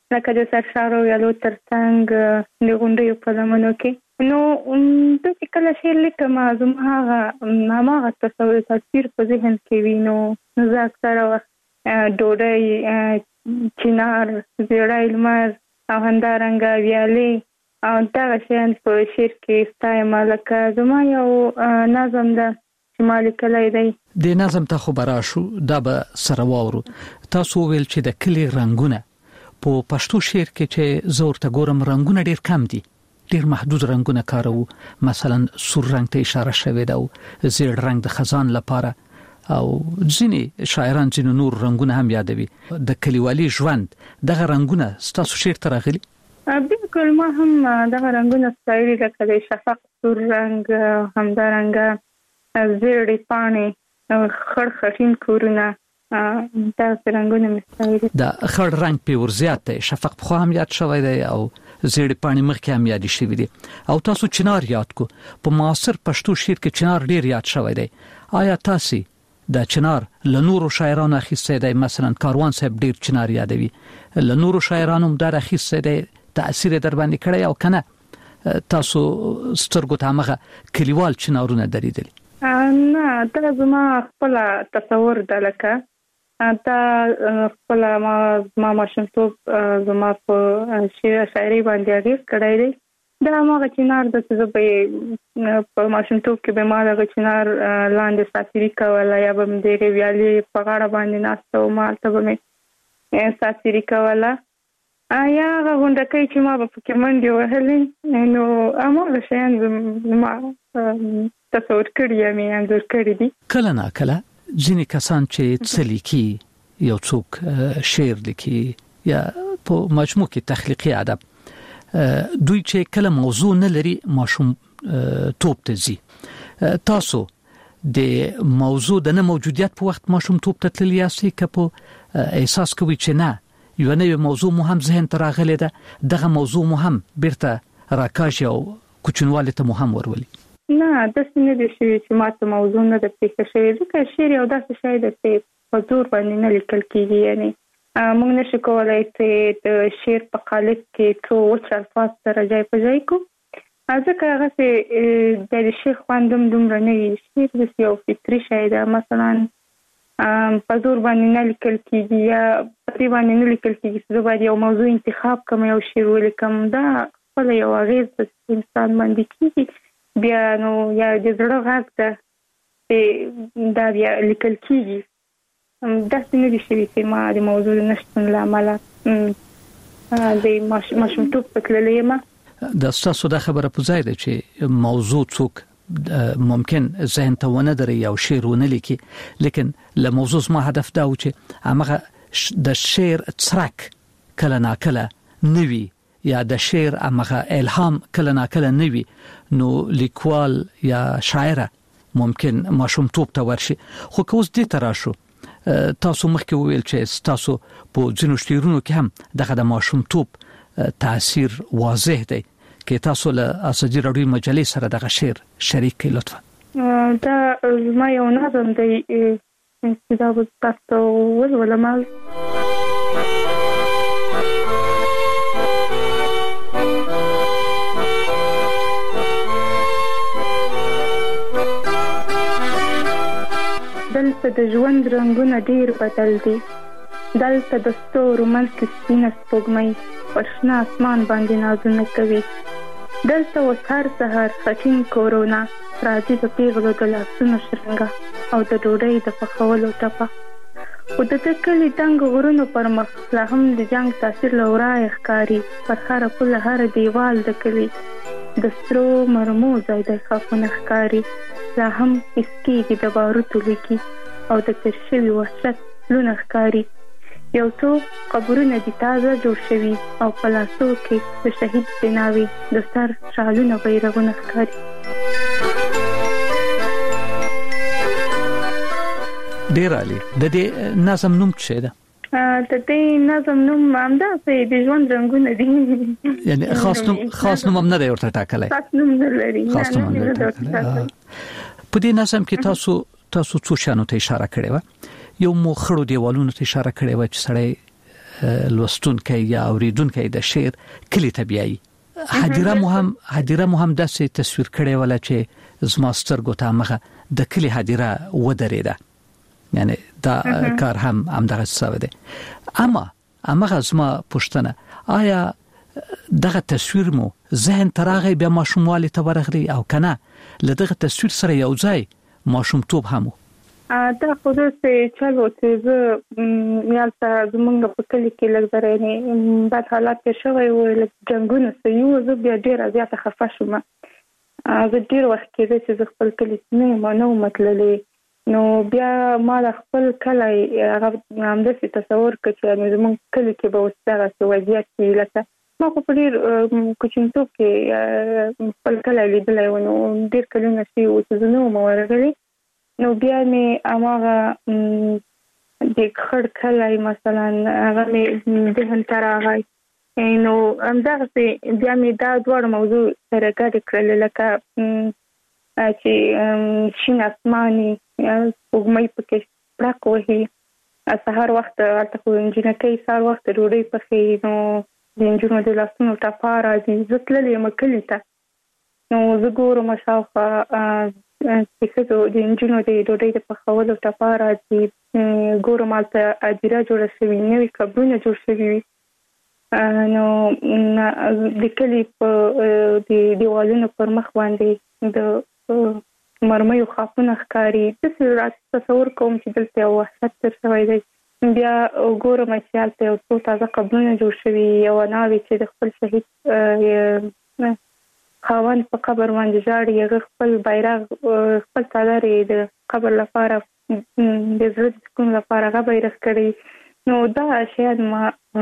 لکه د سرشارو یالو ترڅنګ د غونډیو په لمنو کې. نو د کله شعر لیکم زما هغه هماغه تصور تصویر په ذهن کې وي. نو زه اکثره وخت ډوډۍ، چنار، زیړی لمر او همدارنګه ویالې او دغه شیان په شعر کې ستایم. لکه زما یو نظم ده چې ما لیکلی دی. د نظم ته خو به راشو، دا به سره واورو. تاسو وویل چې د کلي رنګونه په پښتو شعر کې چې زه ورته ګورم رنګونه ډېر کم دي، ډېر محدود رنګونه کاروو. مثلا سور رنګ ته اشاره شوې ده او زیړ رنګ د خزان لپاره، او ځینې شاعران ځینې نور رنګونه هم یادوي. د کلیوالي ژوند دغه رنګونه ستاسو شعر ته راغلي؟ بالکل، ما هم دغه رنګونه ستایلي، لکه د شفق سور رنګ، همدارنګه زیړې پاڼې، خړ خټین کورونه، دغه رنګونه مې ستایلي. د خړ رنګ په ورزيات دی، شفق پخوا هم یاد شوی دی او زیړې پاڼې مخکې هم یاد شوی دي. او تاسو چنار یاد کو. په معاصر پښتو شعر کې چنار ډېر یاد شوی دی. آیا تاسو د چنار له نورو شاعرانو اخیسته دی؟ مثلا کاروان صاحب ډیر چنار یادوي، له نورو شاعرانو در اخیسته دی، تاثیر در باندې کړی او کنه تاسو سترګو ته هغه کلیوال چنارونه دریدل؟ نه، دا زما خپل تصور ده. لکه دا خپل ما ما ماشومتوب زما په شاعري باندې اغیز کړی دی. دا ماغه چنار د څه په په ماشومتوب کې به ما د چنار لاندې ساتيري کوله، یا به مې د ویالې په غاړه باندې ناسته او ما ته به مې ساتيري کوله، یا هغه غونډکۍ چې ما به پکې منډې وهلې. نو هماغه شیان ما تصور کړي یا مې انځور کړي دي. کله نا کله ځینې کسان چې څه لیکي، یو څوک شعر لیکي یا په مجموع کې تخلیقي ادب، دوی چې کله موضوع نه لري ماشوم توپ ته ځي. تاسو د موضوع د نه موجودیت په وخت ماشوم توپ ته تللی یاستئ که په احساس کوي چې نه یو نوې موضوع مو هم ذهن ته راغلی ده، دغه موضوع مو هم بیرته راکاږي او کوچنوالي ته مو هم ورولي؟ نه، داسې نه دي شوي چې ما ته موضوع نه ده پېښه شوې، ځکه شعر یو داسې شی ده چې په زور باندې نه لیکل کېږي. یعنې موږ نشو کولای چې د شعر په قالب کې څو وچ الفاظ سره ځای په ځای کړو، ځکه هغسې د شعر خوند هم دومره نه وي. شعر داسې یو فطري شی ده، مثلا په زور باندې نه لیکل کېږي یا په دې باندې نه لیکل کېږي چې زه باید یو موضوع انتخاب کړم یو شعر ولیکم. دا خپله یو اغېز په انسان باندې کېږي، بیا نو یا د زړه غږ ده چې دا بیا لیکل کېږي. داسې نه دي شوي چې ما د موضوع نشتون له امله د ماشومتوب په تللی یم. د ستاسو دا خبره په ځای ده چې موضوع څوک ممکن ذهن ته ونه دري او شعر ونه لیکي، لیکن له موضوع ما هدف دا و چې هغه د شعر څرک کله ناکله نوي یا د شعر هغه الهام کله ناکله نوي، نو لیکوال یا شاعره ممکن ماشومتوب ته ورشي. خو که اوس دې ته راشو، تاسو مخکې وویل چې تاسو په ځینو شعرونو کې هم دغه د ماشومتوب تاثیر واضح دی، کې تاسو له اساجي راډیو مجلې سره دغه شعر شریک کړئ لطفا. دا ما یو نظم دی چې دا به تاسو ولولم. دلته د ژوند رنګونه ډیر بدل دي، دلته د ستورو منځ کې سپینه سپوږمۍ پر شنه اسمان باندې نازونه کوي. دلته اوس هر سهار خټین کورونه راځي د پیغلو د لاسونو شرنګه او د ډوډۍ د پخولو ټپه. خو د دې کلي دنګ غرونو پر مخ لا هم د جنګ تاثیر له ورایه ښکاري. پر هره پوله هر دیوال د کلي د سرو مرمو ځای د خافونه ښکاري. لا هم حس کېږي د باروتو لیکي او د تېر شوي وحشت لونه ښکاري. یو څو قبرونه دي تازه جوړ شوي او په لاسو کې د شهید بناوي د سر شالونه بیرغونه ښکاري. ډېر عالي. د دې نظم نوم څه ده؟ د دې نظم نوم همداسې د ژوند رنګونه دي. یعنی خاص نوم خاص نوم هم نه دی ورته ټاکلی؟ خاص نوم نه لري. خاص نوم نه لري. په دې نظم کې تاسو تاسو څو شانو ته اشاره کړې وه. یو مو خړو دیوالونو ته اشاره کړې وه چې سړی لوستونکي یا اوریدونکي د شعر کلی طبيعي حدیره مو هم حدیره مو هم داسې تصویر کړي ولا چې زماستر ګوتا مخه د کلی حدیره ودرېده یعنی دا کار هم هم دغه څه ده. اما امغه زما پښتنه آیا دغه تصویر مو ذهن تراغه بیا ماشوموالی ته ورغلی او کنه لدغه تصویر سره یو ځای ماشومتوب همو دا خو د څه چلو چې زه یالته زمونږ په کلی کې لږ درې بعد حالات کې شوی و لکه جنگونه سيو زه بیا ډیره زیاته خفه شوم. زه ډیر وخت کې چې زه خپل کلی نه ما نو مطلب نو بیا ما خپل کلی هغه هم د تصور کړی چې زمونږ کلی کې به وسره څه وضعیت کې لکه ما خو په ډیر کوچنیتوب کې خپل کلی لیدلی و نو ډیر کلونه شي و چې زه نه وم ورغلې نو بیا مې هغه د خړ کلی مثلا هغه مې ذهن ته راغی نو همدغسې بیا مې دا دواړه موضوع سره ګډې کړلې لکه چې شین اسماني سپوږمۍ پکې پړک وهي سهار وخت هلته خو نجونکۍ سهار وخت ډوډۍ پخوي نو د نجونو د لاسونو ټپه راځي زه تللې یم کلي ته نو زه ګورم شاوخوا چې ښځو د نجونو د ډوډۍ د پخولو ټپه راځي ګورم هلته هدیره جوړه شوي نوي قبرونه جوړ شوي وي نو د کلي په د دیوالونو پر مخ باندې د مرمیو خاپونه ښکاري داسې راته تصور کوم چې دلته یو وحشت تر شوی دی. بیا ګورم چې هلته یو څو تازه قبرونه جوړ شوي یوه ناوې چې د خپل شهید خاوند په قبر باندې ژاړي هغه خپل بیرغ خپل څادر یې د قبر لپاره د زړه د سکون لپاره هغه بیرغ کړی نو دا شیان ما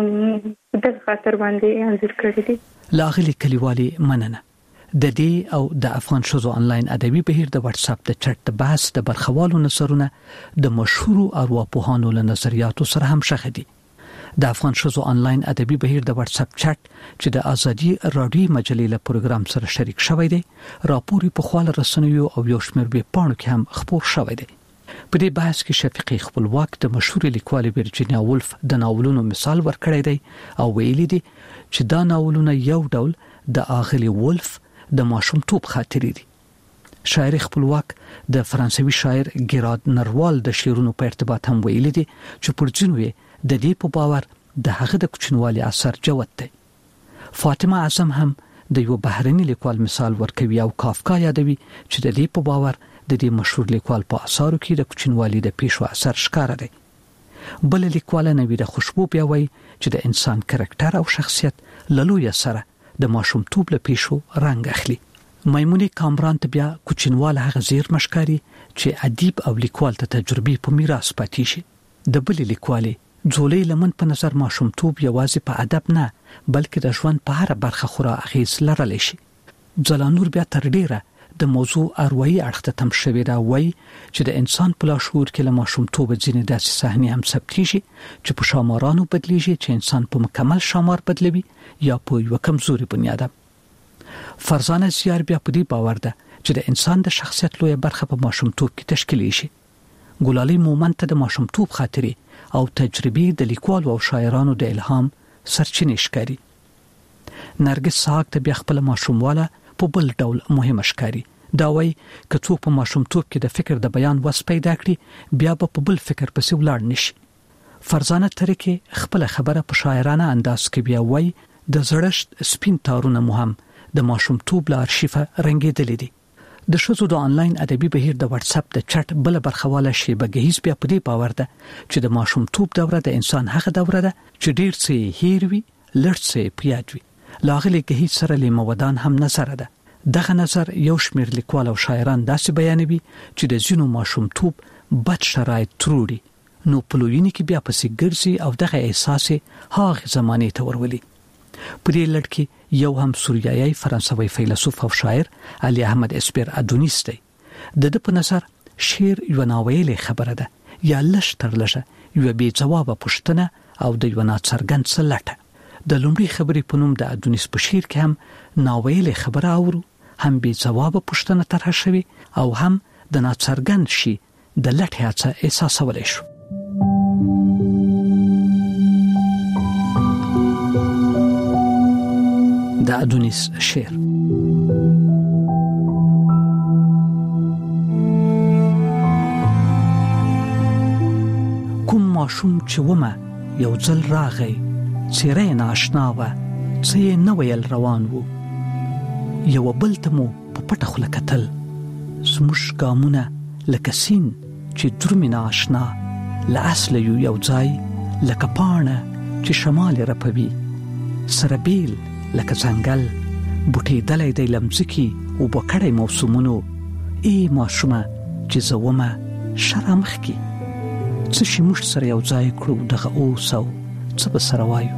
دغه خاطر باندې انځور کړی دي. لاغلي کلیوالي مننه د دې او د افغان شوزو انلاین ادبي بهیر د واتس اپ د چټ د بحث د برخوالو نظرونه د مشهور ارواپوهانو له نظریاتو سره هم شخدي. د افغان شوزو انلاین ادبي بهیر د واتس اپ چټ چې د ازادي رادیو مجلې له پروګرام سره شریک شوی دی راپوري په خواله رسنیو او یو شمېر به پاڼو کې هم خبر شوی دی. په دې بحث کې شفیقي خپلواک د مشهور لیکوال ویرجینیا وولف د ناولونو مثال ورکړی دی او ویلي دی چې دا ناولونه یو ډول د اغلی وولف د ماشومتوب خاطرې دي. شاعر خپلواک د فرانسوي شاعر ګیراد نروال د شعرونو په ارتباط هم ویلي دي چې پرځینو د دې په باور د هغه د کوچنوالي اثر جوت دی. فاطمه اعظم هم د یو بهرني لیکوال مثال ورکوي او کافکا یادوي چې د دې په باور د دې مشهور لیکوال په اثارو کې د کوچنوالي د پیښو اثر ښکار دی. بل لیکوال نویده خوشبو بیا وایي چې د انسان کرکټر او شخصیت للوی سره د ماشومتوب له پیښو رنګ اخلي. میمونی کامران ته بیا کوچنوال هغه زیر مشکاري چې ادیب او لیکوال ته تجربې په میراث پاتې شي. د بل لیکوالي ځولې لمن په نظر ماشومتوب یوازې په ادب نه بلکې د ژوند په هر برخه خورا اغیز لرلی شي. ځلانور بیا تر ډیره د موضوع اروایي اړخ ته تم شوی دا وایي چې د انسان په لاشعور کې له ماشومتوب ځینې داسې صحنې هم ثبت کیږي چې په شامارانو بدلیږي چې انسان په مکمل شامار بدلوي یا په یو کمزوري بنیاد. فرزانه زیار بیا په دې باور ده چې د انسان د شخصیت لویه برخه په ماشومتوب کې تشکیل شي. ګلالي مومن ته د ماشومتوب خاطرې او تجربې د لیکوالو او شاعرانو د الهام سرچینې ښکاري. نرګس ساق ته بیا خپل ماشومواله په بل ډول مهمه ښکاري. دا وایي که څوک په ماشومتوب کې د فکر د بیان وس پیدا کړي بیا به په بل فکر پسې ولاړ نشي. فرزانه ترکه خپل خبره په شاعرانه انداز کې بیا وایي د زړښت سپین تارونه مهم د ماشومتوب له ارشیفه رنګېدلې دي. د شوزو د انلاین ادبي بهیر د واتس اپ د چټ بل برخواله شیبه گهیز بیا په دې باور ده چې د ماشومتوب دوره د انسان هغه دوره ده چې ډیر څه هیر وي لړ څه پیاج وي. لاغلی گهیز سره لیمودان هم نظر ده. دغه نظر یو شمیر لیکوال او شاعران داسې بیانوي چې د ځینو ماشومتوب بد شرایط تروړي نو پلوینی کې بیا پسې ګرځي او دغه احساس هغه زمانه ته ورولي. په دې لړ کې یو هم سوریایي فرانسوي فیلسوف او شاعر علي احمد اسپیر ادونیس دی. د د په نظر شعر یو ناویلې خبره ده یا لږ تر لږه یو بې ځوابه پوښتنه او د یو ناڅرګند څه لټه. د لومړي خبرې په نوم د ادونیس په شعر کې هم ناویلې خبره اورو هم بې ځوابه پوښتنه طرحه شوې او هم د ناڅرګند شي د لټې هڅه احساسولی شو. د ادونیس شعر. کوم ماشوم چې ومه یو ځل راغی، څیره یې ناشنا وه، څه یې نه ویل روان وو. یو بل ته مو په پټه خوله کتل، زموږ ګامونه لکه سیند چې درومي ناشنا، له اصله یو یو ځای لکه پاڼه چې شمال رپوي، سره بیل لکه ځنګل بوټېدلی دی له مځکې اوبه کړی موسمونو. ای ماشومه چې زه ومه شه رامخکې، څه شي موږ سره یو ځای کړو دغه اوس او څه به سره وایو.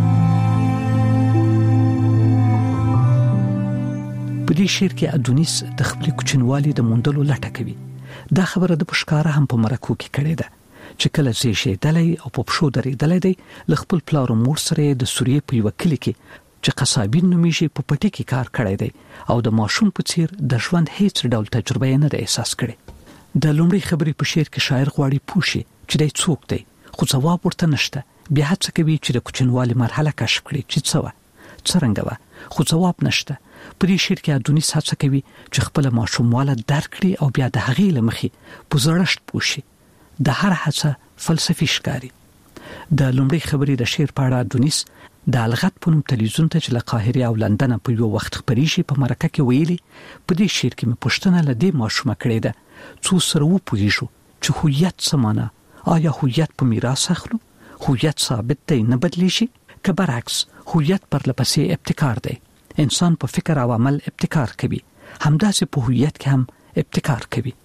په دې شعر کې ادونیس د خپلې کوچنوالي د موندلو لټه کوي. دا خبره د پښکاره هم په مرکو کې کړې ده چې کله زیږېدلی او په پښو درېدلی دی، له خپل پلار او مور سره د سوریې په یوه کلي کې چې قصابین نومیږي په پټي کې کار کړی دی او د ماشوم په څیر د ژوند هیڅ ډول تجربه یې نه ده احساس کړې. د لومړۍ خبرې په شعر کې شاعر غواړي پوه شي چې دی څوک دی، خو ځواب ورته نشته. بیا هڅه کوي چې د کوچنوالي مرحله کشف کړي چې څه وه، څرنګه وه، خو ځواب نشته. په دې شعر کې ادونیس هڅه کوي چې خپله ماشومواله درک کړي او بیا د هغې له مخې په زړښت پوه شي. د هر هڅه فلسفي ښکاري. د لومړۍ خبرې د شعر په اړه ادونیس د الغت په نوم تلویزیون ته چې له قاهرې او لندنه په یو وخت خپریږي په مرکه کې ویلي، په دې شعر کې مې پوښتنه له دې ماشومه کړې ده څو سره وپوهیږو چې هویت څه مانا، آیا هویت په میراث اخلو؟ هویت ثابت دی نه بدلیږي؟ که برعکس هویت پرلپسې ابتکار دی، انسان په فکر او عمل ابتکار کوي، همداسې په هویت کې هم ابتکار کوي.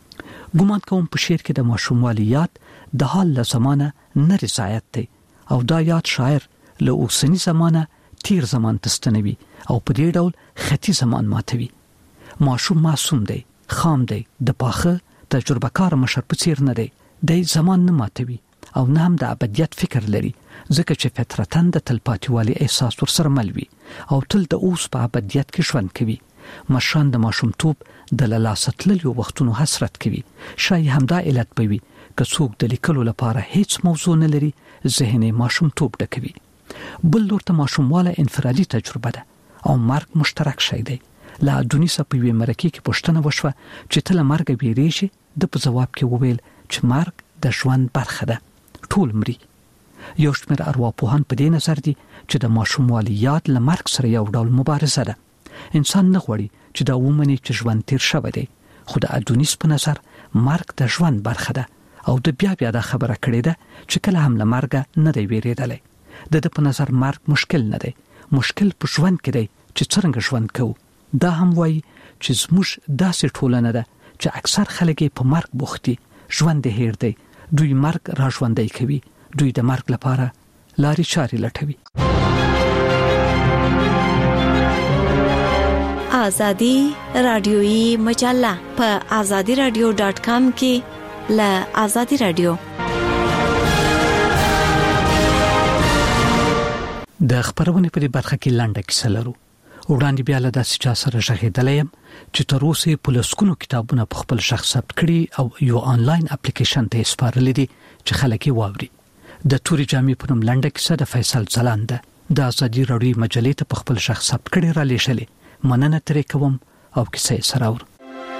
ګمان کوم په شعر کې د ماشوموالي یاد د حال له زمانه نه رضایت دی او دا یاد شاعر له اوسني زمانه تیر زمان ته ستنوي او په دې ډول خطي زمان ماتوي. ماشوم معصوم دی، خام دی، د پاخه تجربه کار مشر په څیر نه دی، دی زمان نه ماتوي او نه هم د ابدیت فکر لري، ځکه چې فطرتاً د تلپاتیوالي احساس ورسره مل وي او تل د اوس په ابدیت کې ژوند کوي. مشران د ماشومتوب د له لاسه تللیو وختونو حسرت کوي. شاید همدا علت به وي که څوک د لیکلو لپاره هیڅ موضوع نه لري، ذهن یې ماشومتوب ډکوي. بل لور ته ماشومواله انفرادي تجربه ده او مرګ مشترک شی دی. له ادونیسه په یوې مرکې کې پوښتنه وشوه چې ته له مرګه ویریږې؟ ده په ځواب کې وویل چې مرګ د ژوند برخه ده، ټول مري. یو شمېر ارواپوهان په دې نظر دي چې د ماشوموالي یاد له مرګ سره یو ډول مبارزه ده. انسان نه غواړي چې دا ومني چې ژوند تیر شوی دی، خو د ادونیس په نظر مرګ د ژوند برخه ده او د بیا بیا دا خبره کړې ده چې کله هم له مرګه نه دی ویریدلی. د ده په نظر مرګ مشکل نه دی، مشکل په ژوند کې دی چې څرنګه ژوند کوو. دا هم وایي چې زموږ داسې ټولنه ده چې اکثر خلک په مرګ بوخت دي، ژوند یې هیر دی، دوی مرګ را ژوندی کوي، دوی د مرګ لپاره لارې چارې لټوي. آزادی رادیویی مجله په آزادی رادیو ډاټ کام کې له آزادی رادیو د خبرونه په برخه کې لنډه کیسه لرو. وړاندې بیا له داسې چا سره ژغېدلی یم چې تر اوسه په لسګونو کتابونه په خپل شخص ثبت کړي او یو آنلاین اپلیکیشن ته سپارلي دي چې خلک یې واوري. د توري جامې په نوم لنډه کیسه د فیصل ځلاند ده. د آزادي رادیو مجلې ته په خپل شخص ثبت کړي را لېږلې. مننه ترې کوم او کیسه یې سره اورو.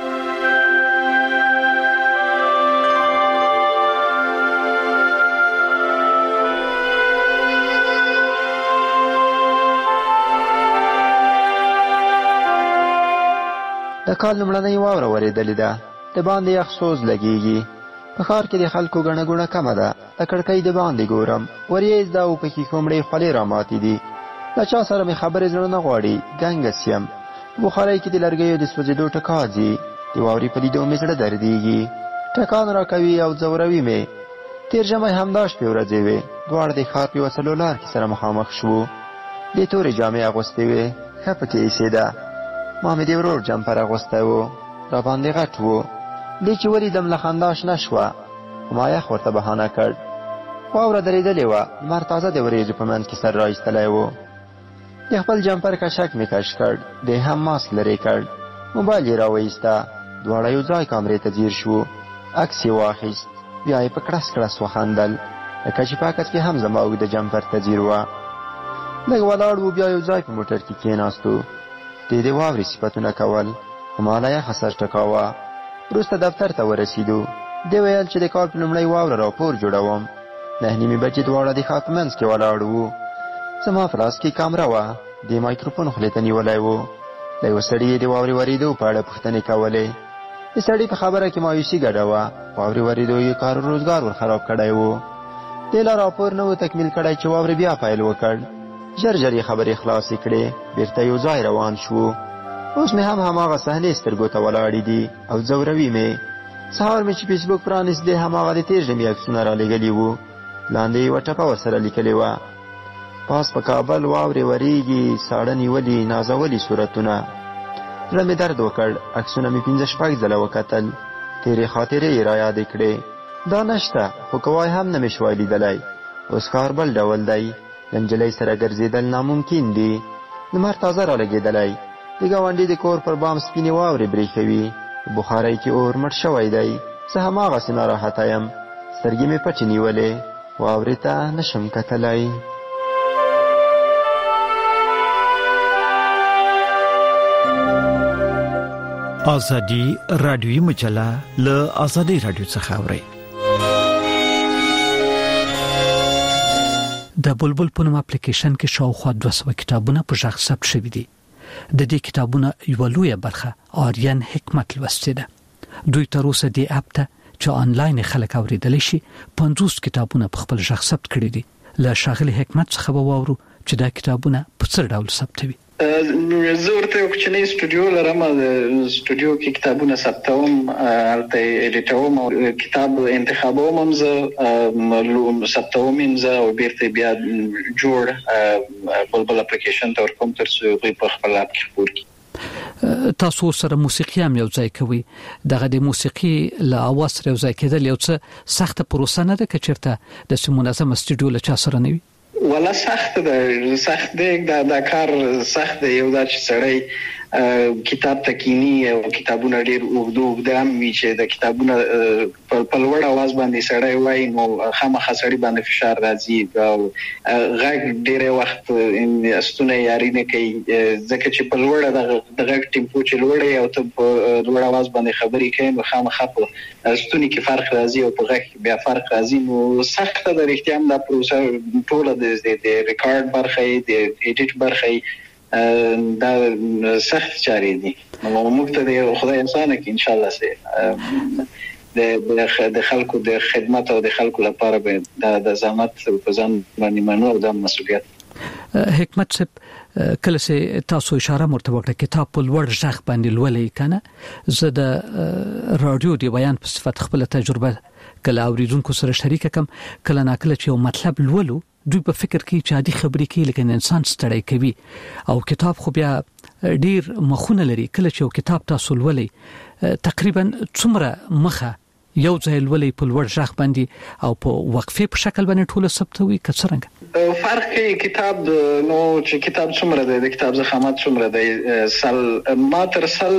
د کال لومړنۍ واوره ورېدلې ده، د باندې یخ سوز لګېږي. په ښار کې د خلکو ګڼه ګوڼه کمه ده. د کړکۍ د باندې ګورم، وریځ ده او پکې کومړې خولې راماتې دي. له چا سره مې خبرې زړه نه غواړي، ګنګس یم. بخارۍ کې د لرګیو د سوځېدو ټکاځي، د واورې په لیدو مې زړه دردېږي. ټکان راکوي او ځوروي مې. تېر ژمی همدا شپې ورځې وې، دواړه د ښار په یوه څلور کې سره مخامخ شوو. د تورې جامې اغوستې وې، ښه پکې ایسېده. ما مې د ورور جمپر اغوستی و، را باندې غټ و. دې چې ولیدم له خندا شنه شوه، خو ما یخ ورته بهانه کړ. واوره درېدلې وه، لمر تازه د وریځو په منځ کې سر را ایستلی و. د خپل جمپر کشک مې کش کړ، دی هم ماسک لرې کړ. موبایل یې را وایسته، دواړه یو ځای کامرې ته ځیر شوو. عکس یې واخیست، بیا یې په کړس کړس وخندل، لکه چې په عکس کې هم زما اوږده جمپر ته ځیر وه. لږ ولاړ و، بیا یو ځای په موټر کې کېناستو. د دې واورې صفتونه کول، هماله یخه سر ټکاوه. وروسته دفتر ته ورسېدو. دی ویل چې د کال په لومړۍ واوره راپور جوړوم. نهه نیمې بجې دواړه د ښار په منځ کې ولاړ وو. زما په لاس کې کامره وه، د مایکروفون خولې ته نیولی و. له یوه سړي یې د واورې ورېدو په اړه پوښتنې کولې. د سړي په خبره کې مایوسي ګډه وه. واورې ورېدو یې کار و روزګار ور خراب کړی و. دې لا راپور نه و تکمیل کړی چې واورې بیا پیل وکړ. ژر ژر یې خبرې خلاصې کړې، بېرته یو ځای روان شو. اوس مې هم هماغه صحنې سترګو ته ولاړې دي او ځوروي مې. سهار مې چې فیسبوک پرانیست، دی هماغه د تېر ژمي عکسونه رالېږلي وو. لاندې یې یوه ټپه ورسره لیکلې وه: پاس په کابل واورې ورېږي، ساړه نیولي نازولي صورتونه. زړه مې درد وکړ. عکسونه مې پنځه شپږ ځله وکتل. تېرې خاطرې یې رایادې کړې. دا نشته، خو کوای هم نه مې شوای لیدلی. اوس ښار بل ډول دی. له نجلۍ سره ګرځېدل ناممکن دي. لمر تازه رالګېدلی. د ګاونډي د کور پر بام سپینې واورې برېښوي. بخارۍ کې اور مړ شوی دی. زه هماغسې ناراحته یم. سترګې مې پټې نیولې، واورې ته نشم کتلی. ازادي رادیوي مجله له ازادي رادیو څخه اوري. د بلبل په نوم اپلیکیشن کې شاوخوا دوه سوه کتابونه په ژغ ثبت شوي دي. د دې کتابونو یوه لویه برخه آریان حکمت لوستې ده. دوی تر اوسه دې اپ ته چې آنلاین خلک اوریدلی شي پنځوس کتابونه په خپل ژغ ثبت کړي دي. له ښاغلي حکمت څخه به واورو چې دا کتابونه په څه ډول ثبتوي. زه ورته یو کوچنی استودیو لرم. د استودیو کې کتابونه ثبتوم، هلته ایډیټوم او کتاب انتخابوم هم زه ثبتوم هم زه او بیرته بیا جوړ بلبل اپلیکیشن ته ورکوم تر څو هغوی په خپل اپ کې خپور کړي. تاسو سره موسیقي هم یو ځای کوي. دغه د موسیقي له اواز سره یو ځای کېدل یو څه سخته پروسه نه ده که چېرته داسې منظم استودیو له چا سره نه وي؟ ولا سخت ده، سخت دی. دا دا کار سخت دی. یو دا چې سړی کتاب تکینی او کتابونه ډیر اوږده اوږده هم وي چې د کتابونه په لوړ اواز باندې سړی وایي نو خامخا سړی باندې فشار راځي او غږ ډېری وخت ستونی یاري نه کوي ځکه چې په لوړه د غږ ټیمپو چې لوړه او ته په لوړ اواز باندې خبرې کوي نو خامخا په ستوني کې فرق راځي او په غږ بیا فرق راځي. نو سخته د رښتیا هم دا پروسه ټوله د ریکارډ برخه د ایډیټ برخه دا سخت چارې دي. نو موږ ته د خدای انسانه کې ان شاء الله سي د د خلکو د خدمت او د خلکو لپاره به د زحمت په ځان باندې منو او د مسؤلیت. حکمت صاحب کله چې تاسو اشاره مرته وکړه کتاب په لوړ ژغ باندې لولې کنه، زه د رادیو دی بیان په صفت خپل تجربه کله اوریدونکو سره شریک کوم. کله ناکله چې یو مطلب لولو دوی په فکر کې چې عادي خبرې کوي لکه انسان ستړی کوي او کتاب خو بیا ډیر مخونه لري. کله چې یو کتاب تاسو لولې تقریبا څومره مخه یو ځای لولې په لوړ ژغ باندې او په وقفې په شکل باندې ټول ثبتوي که څرنګه فرق کوي کتاب نو چې کتاب څومره دی د کتاب ضخامت څومره دی. سل ما تر سل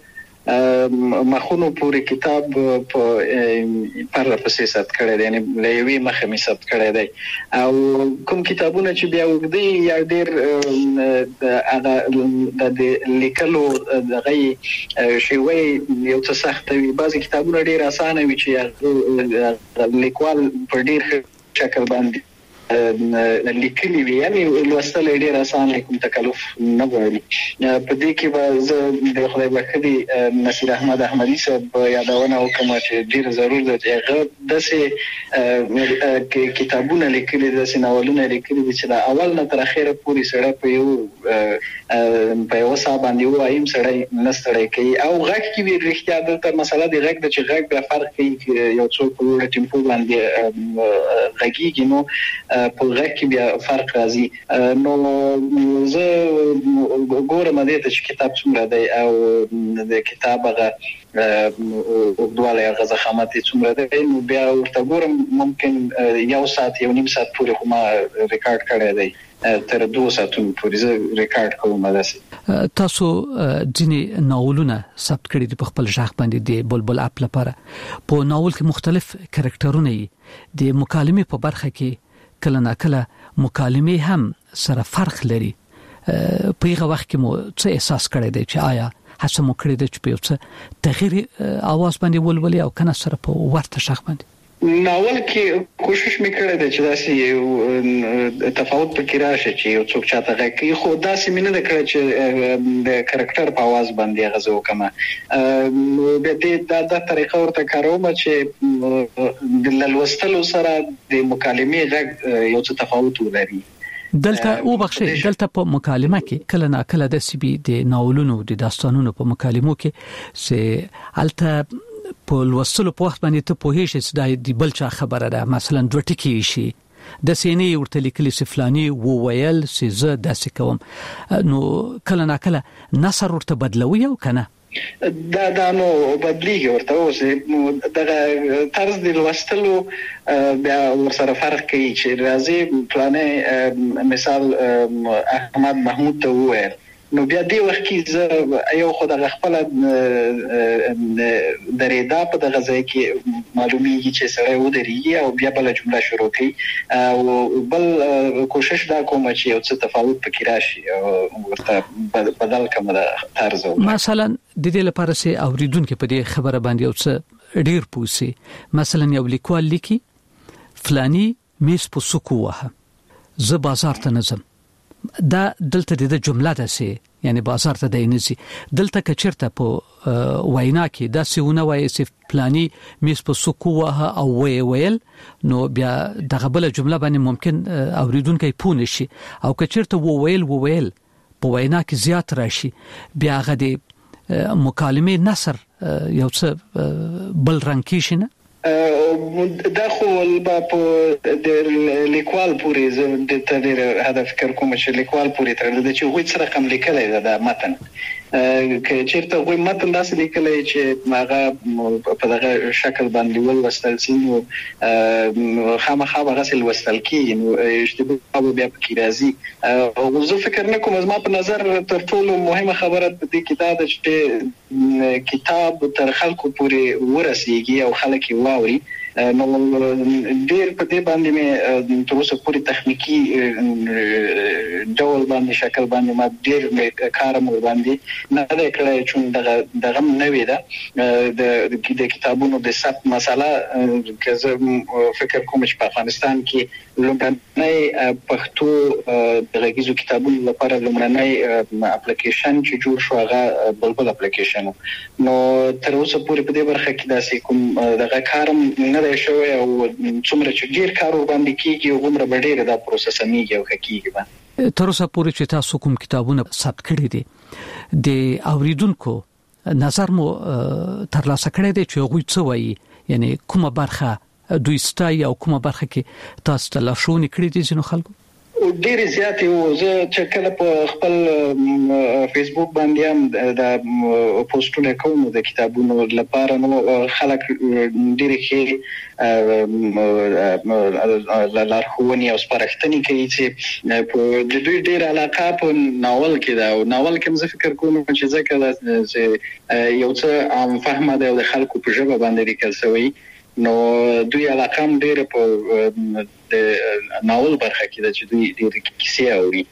مخونو پورې کتاب په پر پسې ثبت کړی دی، یعنی لوی مخه می ثبت کړی دی. او کوم کتابونه چې بیا وګدي یا ډیر هغه د لیکلو دغه شیوه یو څه سخت وي. بعضی کتابونه ډیر اسانه وي چې لیکوال په ډیر شکل باندې لیکلي وي، یعنی لوستل ډیر اسانه کوم تکلف نه غواړي. په دې کې به زه د خدای بخښي نصیر احمد احمدي صاحب یادونه وکم چې ډیر ضرور ده چې هغه داسې کتابونه لیکلي دي، داسې ناولونه لیکلي دي چې دا اول نه تر اخره پورې سړی په یو په یو څه باندې وایم سړی نستړی کوي. او غږ کې وی رښتیا دلته مسله دی غږ د چې غږ به فرق کوي یو څو په لوړ ټیمپو باندې غږیږي نو په غږ کې بیا فرق راځي. نو زه ګورم دې ته چې کتاب څومره دی او د کتاب هغه وګدواله هغه ضخامت څومره دی نو بیا ورته ګورم ممکن یو ساعت یو نیم ساعت پورې خو ما ریکارډ کړی دی تر دوه ساعتونو پورې زه ریکارډ کوم. داسې تاسو ځینې ناولونه ثبت کړي دي په خپل ژغ باندې د بلبل اپ لپاره. په ناول کې مختلف کرکټرونه دي. د مکالمې په برخه کې کله ناکله مکالمې هم سره فرق لري په هغه وخت کې مو څه احساس کړی دی چې آیا هڅه مو کړې ده چې په څه تغییر اواز باندې ولولي او کنه سره په ورته شخ باندې ناول کې کوشش میکړه د چې داسې یو تفاوت پکې راشي چې یو څوک چاته غږی خو داسې مینه د کړ چې د کریکټر په आवाज باندې غزو کما د دې د طریقه ورته کاروم چې د لوستلو سره د مکالمې غږ یو څه تفاوت ولري دلته او بخشي دلته په مکالمه کې کله نه کله د سی بي د ناولونو د داستانونو په مکالمو کې سه الته په لوستلو په وخت باندې ته په هیڅ څه د بلچا خبره ده مثلا دوه ټکی شي د سینې ورته لیکلي سفلانی وو ویل سيزه داسې کوم نو کله نه کله نصر ورته بدلوي او کنه دا دا نو بدلیږي ورته اوس دغه طرز د لوستلو بیا ورسره فرق کوي چې راځي پلانې مثال احمد محمود ته وویل نو بیا دی وخت کې یو خو د خپل درېدا په دغه ځای کې معلومیږي چې سره و درېږي او بیا بل جمله شروع کوي او بل کوشش دا کوم چې یو څه تفاوت پکې راشي او ورته بدل کوم د طرز مثلا د دې لپاره چې اوریدونکو په دې خبره باندې یو څه ډیر پوسی مثلا یو لیکوال لیکي فلانی میس په سکو وه ز بازار ته نظم دا دلته د جمله ده سي یعنی بازار ته د انسي دلته کچرته په وینا کې دا سونه وایي چې پلاني میس په سکو وه او وی ویل نو بیا دغه بل جمله باندې ممکن اوریدونکو پونه شي او کچرته وو ویل وو ویل په وینا کې زیات راشي بیا غدي مکالمه نصر یو څه بل رنګ کې شنه دا خو په د لیکوال پورې زه د تدیر هدف فکر کوم چې لیکوال پورې تر دې چې وې څه رقم لیکلای دا متن که چیرته وې متن داسې لیکلای چې هغه په دغه شکل باندې ولوستل شي نو خامخا به غسل وستل کیږي نو اشتباه بیا پکې راځي او زه فکر نه کوم از ما په نظر تر ټولو مهمه خبره د دې کتاب چې کتاب تر خلکو پورې ورسیږي او خلک یې واوري نو ډیر په دې باندې مې تر اوسه پوری تخنیکی ډول باندې شکل باندې ما ډیر کار مو باندې نه دا کړی چې دغه دغه نوې ده د د کتابونو د سب مسله که زه فکر کوم چې په افغانستان کې لومړنۍ پښتو د غږیزو کتابونو لپاره لومړنۍ اپلیکیشن چې جوړ شو هغه بلبل اپلیکیشن نو تر اوسه پوری په دې برخه کې داسې کوم دغه کارم نه دی شوی او څومره چې ډیر کار باندې کیږي او عمر به ډیر دا پروسس میږي او کیږي تر اوسه پورې چې تاسو کوم کتابونه ثبت کړی دي د اوریدونکو نظر مو ترلاسه کړی دی چې غوي څه وایي یعنی کومه برخه دوی ستای او کومه برخه کې تاسو ته لارښوونې کړې دي ځینو خلکو ډیر زیات یو زه چې کله په خپل فیسبوک باندې هم د پوسټونه کوم د کتابونو لپاره نو خلک ډیر ښه لارښوونې او سپارښتنې کوي چې په د دوی ډیر علاقه په ناول کې دا او ناول کې زه فکر کوم چې ځکه یو څه عام فهمه ده د خلکو په ژبه باندې لیکل شوی نو دوی علاقه هم ډیر په د ناول برخه کې د چې دوی ډیر کیسې اوري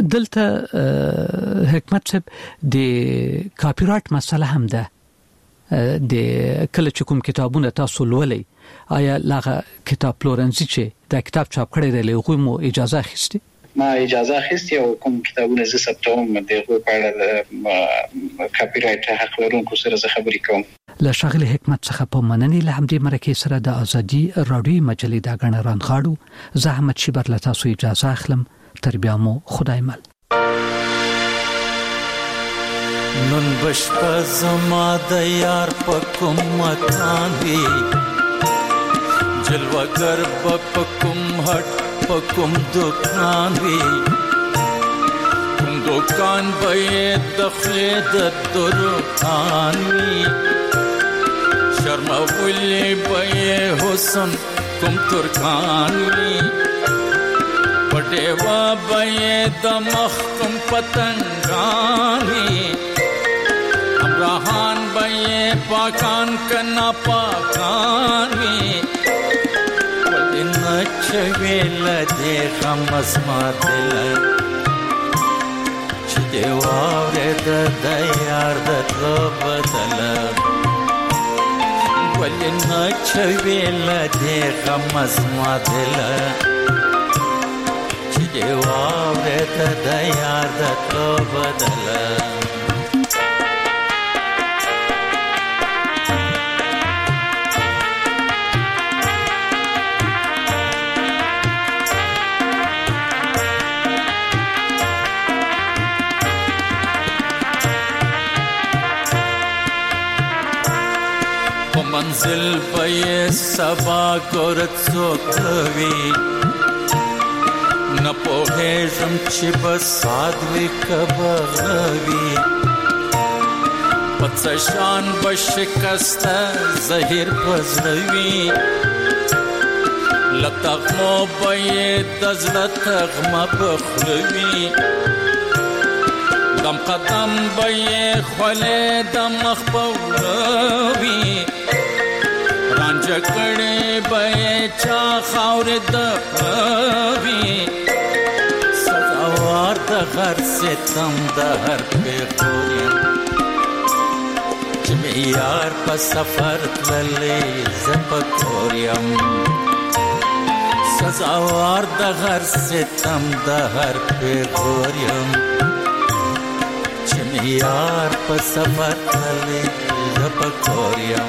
دلته حکمت صاحب د کاپی رائټ مسله هم ده د کله چې کوم کتابونه تاسو لولئ آیا لاغه کتاب پلورنځي چې دا کتاب چاپ کړی دی له مو اجازه اخیسته ما اجازه اخیسته او کوم کتابونه زه ثبتوم دغه په اړه کاپی رائټ حق لرونکو سره زه خبرې کوم له شغله حکمت څخه په مننې له همدې مرکه سره د ازادي رادیو مجلې دا غن رانغاړو زحمت شبر له تاسو اجازه اخلم تربیه مو خدای مل نن بشپ زما د یار پکم مکان وی جلوگر پکم هټ پکم دکان وی کوم دکان به دخل د درکان وی شرمولی به حسن کوم ترکان وی پټوا به د مخ کوم پتنګان وی امراهان به پاکان کنا پاکان وی ولنه چویل د خمس ما دل چې واورېد د یار د تلو بدله ولې نه چویله دې غم زما دله چې واورېد د یار د تلو بدله منزل به سبا ګورت څوکوي نه پوهېږم چې به ساد وي که به غوي په څه شان به شکسته زهیر په زړه وي له تغمو به یې د زړه تغمه په خوله وي دم قدم به یې خولې د مخ په وړه وي رانجه کړې به یې چا خاورې د پوي سزاوار د هر ستم د هر پېغور یم چې مې یار په سفر تللی زه په کور یم سزاوار د هر ستم د هر پېغور یم چې مې یار په سفر تللی زه په کور یم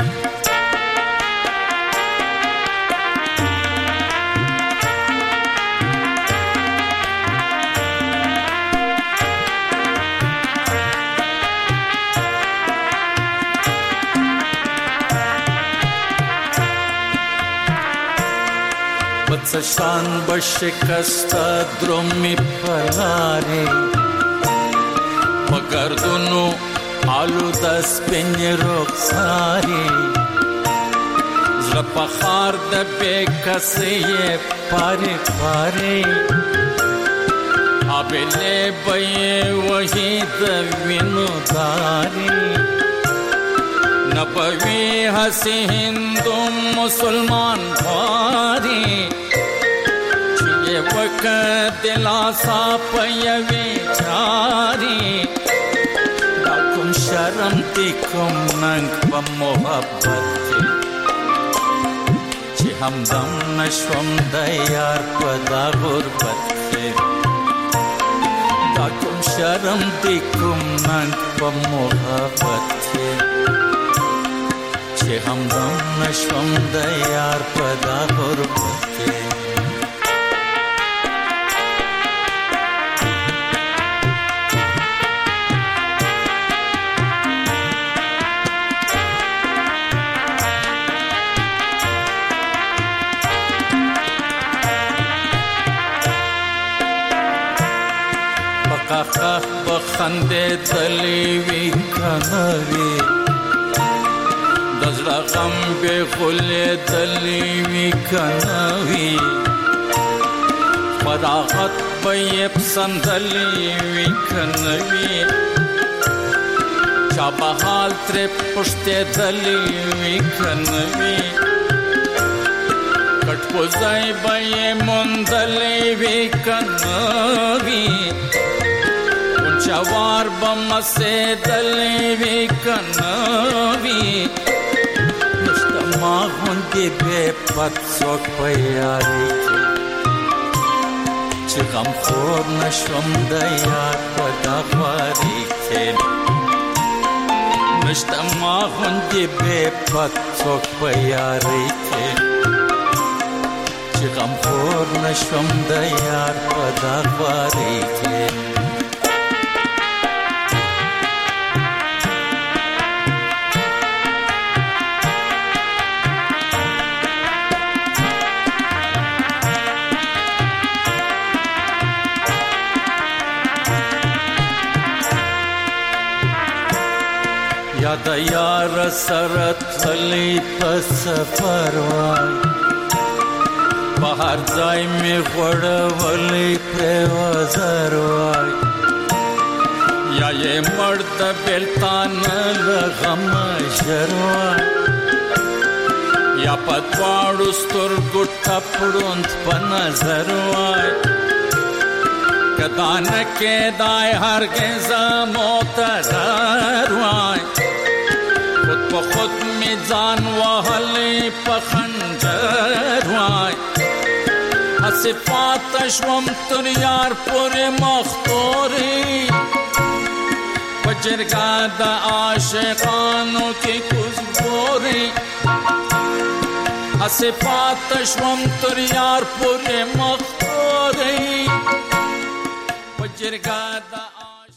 شان بشکستا درومی پلاری مگردونو آلو دست پنی رخساری زرپا خار ده بے کسی پاری پاری آبیلے بی وحی دوینو داری نبوی حسی ہندو مسلمان باری وکړه دلاسا په یوې چاري دا کوم شرم دی کوم ننګ په محبت کې چې همدم نشوم د یار په دا غربت کې دا کوم شرم دی کوم ننګ په محبت کې چې همدم نشوم د یار په دا غربت کې قاقه بخنده دلی وی کنوی دزړه غم به غلې دلی وی کنوی فراغت به پسندلی وی کنوی چا بحال تر پشته دلی وی کنوی کټ پوزای به مندلی وی کنوی چوار بم سے دلی وی کنوی نشتما غوندی بے پت سوک پیاری چی غم خور نشوم دیار پدا خواری کے نشتما غوندی بے پت سوک پیاری کے چی غم خور نشوم دیار پدا خواری کے یاد یار سرت تلی په سفر وای بهر ځای می غړولې پر وزر وای یا یې مرد بلتان لغم شروای یا پتواړو سترګو ټپړوند په نظر وای کدانکه دای هرگز معتذر وای خود په خود می ځان وهلی په خنجر وای صفات شوم تر یار پورې مختوري پجرګا د عاشقانو کې کوزګوري صفات شوم تر یار پورې مختوري پجرګا د